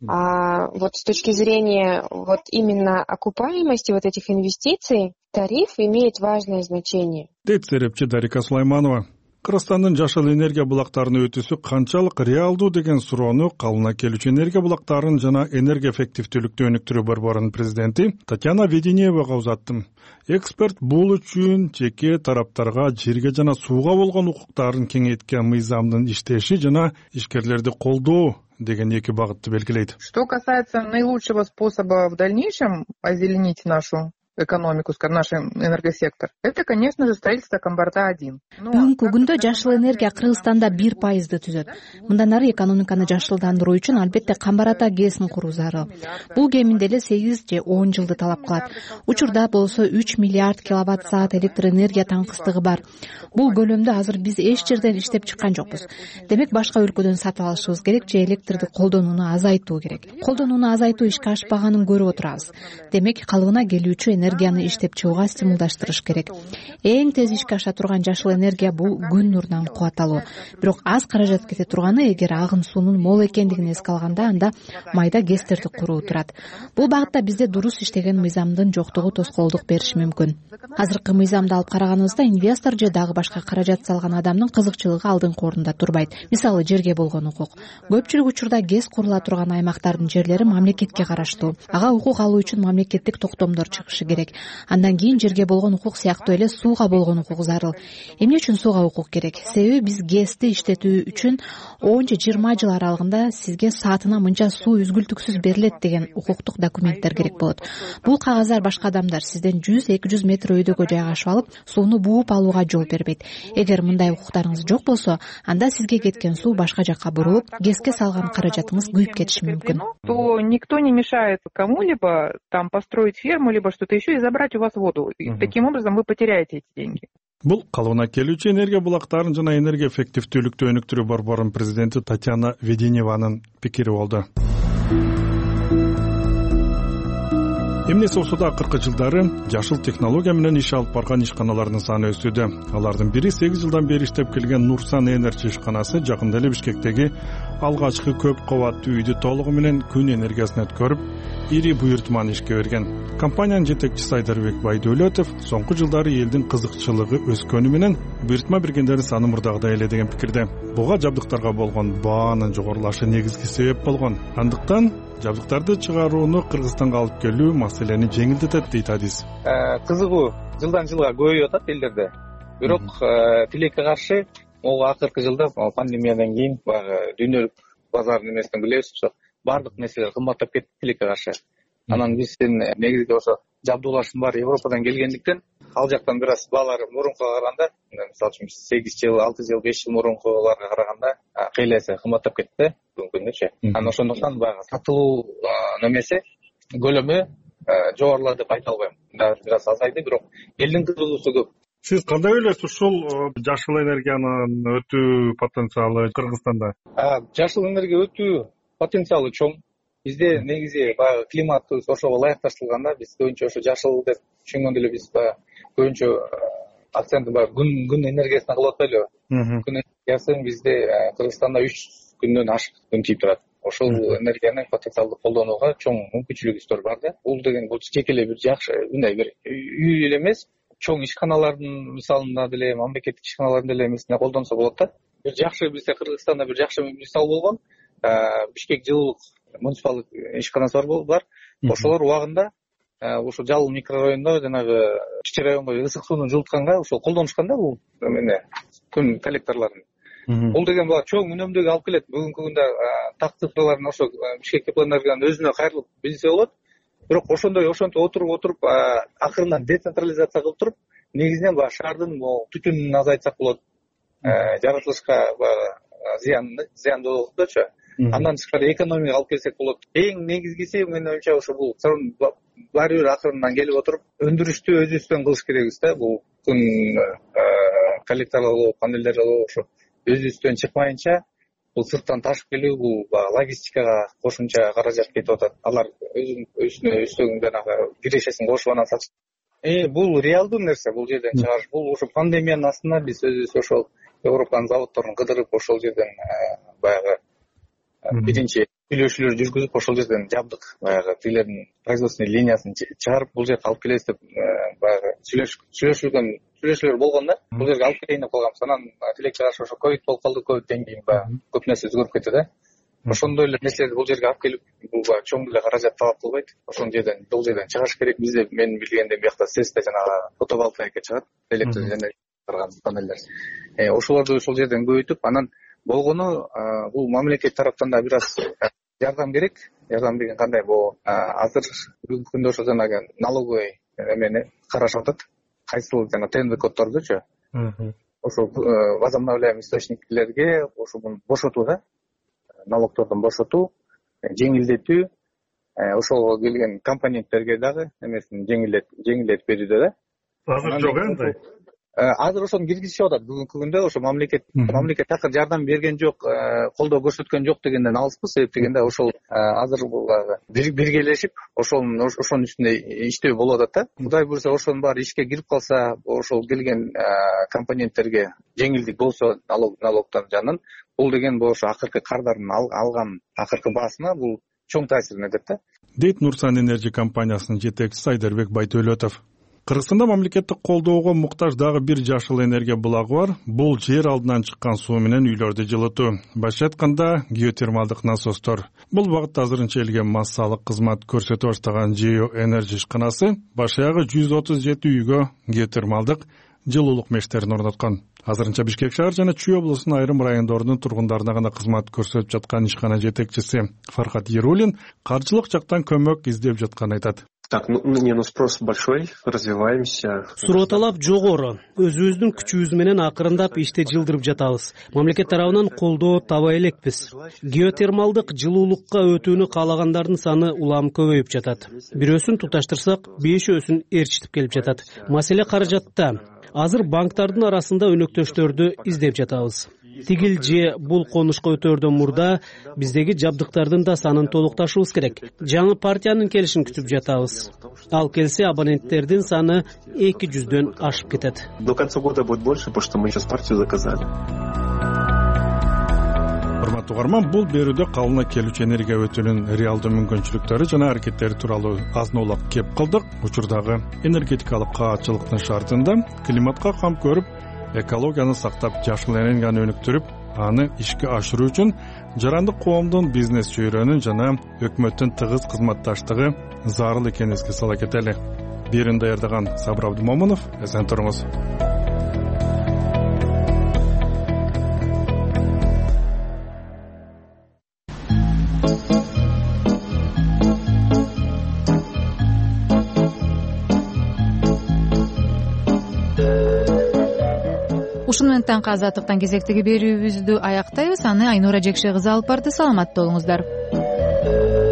А вот с точки зрения вот именно окупаемости вот этих инвестиций, тариф имеет важное значение. Дейт серепчи Дарика Сулайманова. Кыргызстандын жашыл энергия булактарына өтүүсү канчалык реалдуу деген суроону калына келүүчү энергия булактарын жана энергия эффективдүүлүктү өнүктүрүү борборунун президенти Татьяна Веденеевага узаттым. Эксперт бул үчүн жеке тараптарга жерге жана сууга болгон укуктарын кеңейткен мыйзамдын иштеши жана ишкерлерди колдоо деген эки багытты белгилейт. Что касается наилучшего способа в дальнейшем озеленить нашу экономику, наш энергосектор, это, конечно же, строительство Камбарда один. Бүгүнкү күндө жашыл энергия Кыргызстанда бир пайызды түзөт. Мындан ары экономиканы жашылдандыруу үчүн албетте Камбар ата ГЭСин куруу зарыл. Бул кеминде эле сегиз же он жылды талап кылат. Учурда болсо үч миллиард киловатт саат электр энергия таңкыстыгы бар. Бул көлөмдү азыр биз эч жерден иштеп чыккан жокпуз. Демек башка өлкөдөн сатып алышыбыз керек же электрди колдонууну азайтуу керек. Колдонууну азайтуу ишке ашпаганын көрүп отурабыз. Демек калыбына келүүчү энергияны иштеп чыгууга стимулдаштырыш керек. Эң тез ишке аша турган жашыл энергия бул күн нурунан кубат алуу. Бирок аз каражат кете турганы эгер агын суунун мол экендигин эске алганда, анда майда ГЭСтерди куруу турат. Бул багытта бизде дурус иштеген мыйзамдын жоктугу тоскоолдук бериши мүмкүн. Азыркы мыйзамды алып караганыбызда инвестор же дагы башка каражат салган адамдын кызыкчылыгы алдыңкы орунда турбайт. Мисалы, жерге болгон укук. Көпчүлүк учурда ГЭС курула турган аймактардын жерлери мамлекетке караштуу. Ага укук алуу үчүн мамлекеттик токтомдор чыгышы керек. Андан кийин жерге болгон укук сыяктуу эле сууга болгон укук зарыл. Эмне үчүн сууга укук керек? Себеби биз ГЭСти иштетүү үчүн он же жыйырма жыл аралыгында сизге саатына мынча суу үзгүлтүксүз берилет деген укуктук документтер керек болот. Бул кагаздар башка адамдар сизден жүз эки жүз метр өйдөгө жайгашып алып, сууну бууп алууга жол бербейт. Эгер мындай укуктарыңыз жок болсо, анда сизге кеткен суу башка жакка бурулуп, ГЭСке салган каражатыңыз күйүп кетиши мүмкүн. То никто не мешает кому-либо там построить ферму либо что-то еще и забрать у вас воду. И таким образом вы потеряете эти деньги. Бул калыбына келүүчү энергия булактарын жана энергия эффективдүүлүктү өнүктүрүү борборунун президенти Татьяна Веденееванын пикири болду. Эмнеси болсо акыркы жылдары жашыл технология менен иш алып барган ишканалардын саны өсүүдө. Алардын бири сегиз жылдан бери иштеп келген Нурсан Энерджи ишканасы жакында эле Бишкектеги алгачкы көп кабаттуу үйдү толугу менен күн энергиясына өткөрүп, ири буйртманы ишке берген. Компаниянын жетекчиси Айдарбек Байдөлөтов соңку жылдары элдин кызыкчылыгы өскөнү менен буйртма бергендердин саны мурдагыдай эле деген пикирде. Буга жабдыктарга болгон баанын жогорулашы негизги себеп болгон. Андыктан жабдыктарды чыгарууну Кыргызстанга алып келүү маселени жеңилдетет дейт Адис. Кызыгуу жылдан жылга көбөйүп атат элдерде. Бирок тилекке каршы могу акыркы жылда пандемиядан кийин баягы дүйнөлүк базардын эмесинен билебиз, ошо бардык нерселер кымбаттап кетти тилекке каршы. Анан биздин негизги ошо жабдуулаштын баары Европадан келгендиктен, ал жактан бир аз баалары мурункуга караганда, мисалы үчүн сегиз жыл, алты жыл, беш жыл мурункуларга караганда кыйла кымбаттап кетти бүгүнкү күндө. Анан ошондуктан баягы сатылуу немеси көлөмү жогорулады деп айта албайм. Бир аз азайды, бирок элдин кызыгуусу көп. Сиз кандай ойлойсуз ушул жашыл энергиянын өтүү потенциалы Кыргызстанда? Жашыл энергия өтүү потенциалы чоң. Бизде негизи баягы климатыбыз ошого ылайыкташтырылганда биз көбүнчө ошо жашыл деп түшүнгөндө эле биз баягы көбүнчө акцентти баягы күн күн энергиясына кылып атпайлыбы? Күн энергиясы бизде Кыргызстанда үч күндөн ашык күн тийип турат. Ошол энергияны потенциалдык колдонууга чоң мүмкүнчүлүгүбүздөр бар да. Бул деген бул жеке эле бир жакшы мындай бир үй эле эмес, чоң ишканалардын мисалында деле, мамлекеттик ишканалардын деле эмесине колдонсо болот да. Бир жакшы бизде Кыргызстанда бир жакшы мисал болгон Бишкек жылуулук муниципалдык ишканасы бар. Ошолор убагында ошо Жалыл микрорайонунда жанагы кичи районго ысык сууну жылытканга ошол колдонушкан да бул эмне күн коллекторлорун. Бул деген бул чоң үнөмдөгө алып келет. Бүгүнкү күндө так цифраларын ошо Бишкек теплоэнергиянын өзүнө кайрылып билсе болот. Бирок ошондой ошентип отуруп отуруп акырындан децентрализация кылып туруп, негизинен баягы шаардын түтүнүн азайтсак болот. Жаратылышка баягы зыян зыяндуулуктучу. Андан тышкары экономияга алып келсек болот. Эң негизгиси менин оюмча ошо бул баары бир акырындан келип отуруп, өндүрүштү өзүбүздөн кылыш керекбиз да. Бул күн коллекторлору, панелдери ошо өзүбүздөн чыкмайынча, бул сырттан ташып келүү, бул логистикага кошумча каражат кетип атат. Алар өзүнө үстөгүн жанагы кирешесин кошуп анан сатышат. Э, бул реалдуу нерсе, бул жерден чыгарыш. Бул ошо пандемиянын астында биз өзүбүз ошол Европанын заводдорун кыдырып, ошол жерден баягы биринчи сүйлөшүүлөр жүргүзүп, ошол жерден жабдык баягы тилердин производственный линиясын чыгарып, бул жерге алып келебиз деп баягы сүйлөшүлгөн сүйлөшүүлөр болгон да. Бул жерге алып келейин деп калганбыз. Анан тилек чыгарыш ошо ковид болуп калды, ковидтен кийин баягы көп нерсе өзгөрүп кетти да. Ошондой эле нерселерди бул жерге алып келип, бул чоң эле каражат талап кылбайт. Ошол жерден бул жерден чыгарыш керек. Бизде мен билгенден биякта СЭСте жанагы фотоволтаика чыгат, электр энергия тарган панелдер. Э, ошолорду ошол жерден көбөйтүп, анан болгону бул мамлекет тараптан да бир аз жардам керек. Жардам деген кандай? Бул азыр бүгүнкү күндө ошо жанагы налоговый эмени карашып атат. Кайсыл жана ТНВ коддордучу. Ошо возобновляемый источниклерге ошо муну бошотуу да. Налогтордон бошотуу, жеңилдетүү, ошого келген компоненттерге дагы эмесин жеңилдетип берүүдө да. Азыр жок энди. Азыр ошону киргизишип атат. Бүгүнкү күндө ошо мамлекет мамлекет такыр жардам берген жок, колдоо көрсөткөн жок дегенден алыспыз. Себеп дегенде ошол азыр биргелешип, ошонун ошонун үстүндө иштөө болуп атат да. Кудай буюрса ошонун баары ишке кирип калса, ошол келген компоненттерге жеңилдик болсо налогтон жанын, бул деген бул ошо акыркы кардардын алган акыркы баасына бул чоң таасирин этет да. Дейт Нурсан энергия компаниясынын жетекчиси Айдарбек Байтөөлөтов. Кыргызстанда мамлекеттик колдоого муктаж дагы бир жашыл энергия булагы бар. Бул жер алдынан чыккан суу менен үйлөрдү жылытуу. Башка айтканда, геотермалдык насостор. Бул багытта азырынча элге массалык кызмат көрсөтө баштаган Geo Energy ишканасы башаягы жүз отуз жети үйгө геотермалдык жылуулук мештерин орноткон. Азырынча Бишкек шаар жана Чүй облусунун айрым райондорунун тургундарына гана кызмат көрсөтүп жаткан ишкана жетекчиси Фархат Ерулин каржылык жактан көмөк издеп жатканын айтат. Так, ну, не, ну спрос большой, развиваемся. Суроо талап жогору. Өзүбүздүн күчүбүз менен акырындап иште жылдырып жатабыз. Мамлекет тарабынан колдоо табай элекпиз. Геотермалдык жылуулукка өтүүнү каалагандардын саны улам көбөйүп жатат. Бирөөсүн туташтырсак, бешөөсүн ээрчитип келип жатат. Маселе каражатта. Азыр банктардын арасында өнөктөштөрдү издеп жатабыз. Тигил же бул конушка өтөөрдөн мурда биздеги жабдыктардын да санын толукташыбыз керек. Жаңы партиянын келишин күтүп жатабыз. Ал келсе абоненттердин саны эки жүздөн ашып кетет. До конца года будет больше, потому что мы сейчас партию заказали. Урматтуу угарман, бул берүүдө калына келүүчү энергия өтүүнүн реалдуу мүмкүнчүлүктөрү жана аракеттери тууралуу азын улак кеп кылдык. Учурдагы энергетикалык каатчылыктын шартында климатка кам көрүп, экологияны сактап, жашыл энергияны өнүктүрүп, аны ишке ашыруу үчүн жарандык коомдун, бизнес чөйрөнүн жана өкмөттүн тыгыз кызматташтыгы зарыл экенин эске сала кетели. Берүүнү даярдаган Сабыр Абдымомунов, эсен туруңуз. Ушуну менен таңкы азаттыктан кезектеги берүүбүздү аяктайбыз. Аны Айнура Жекше кызы алып барды. Саламатта болуңуздар.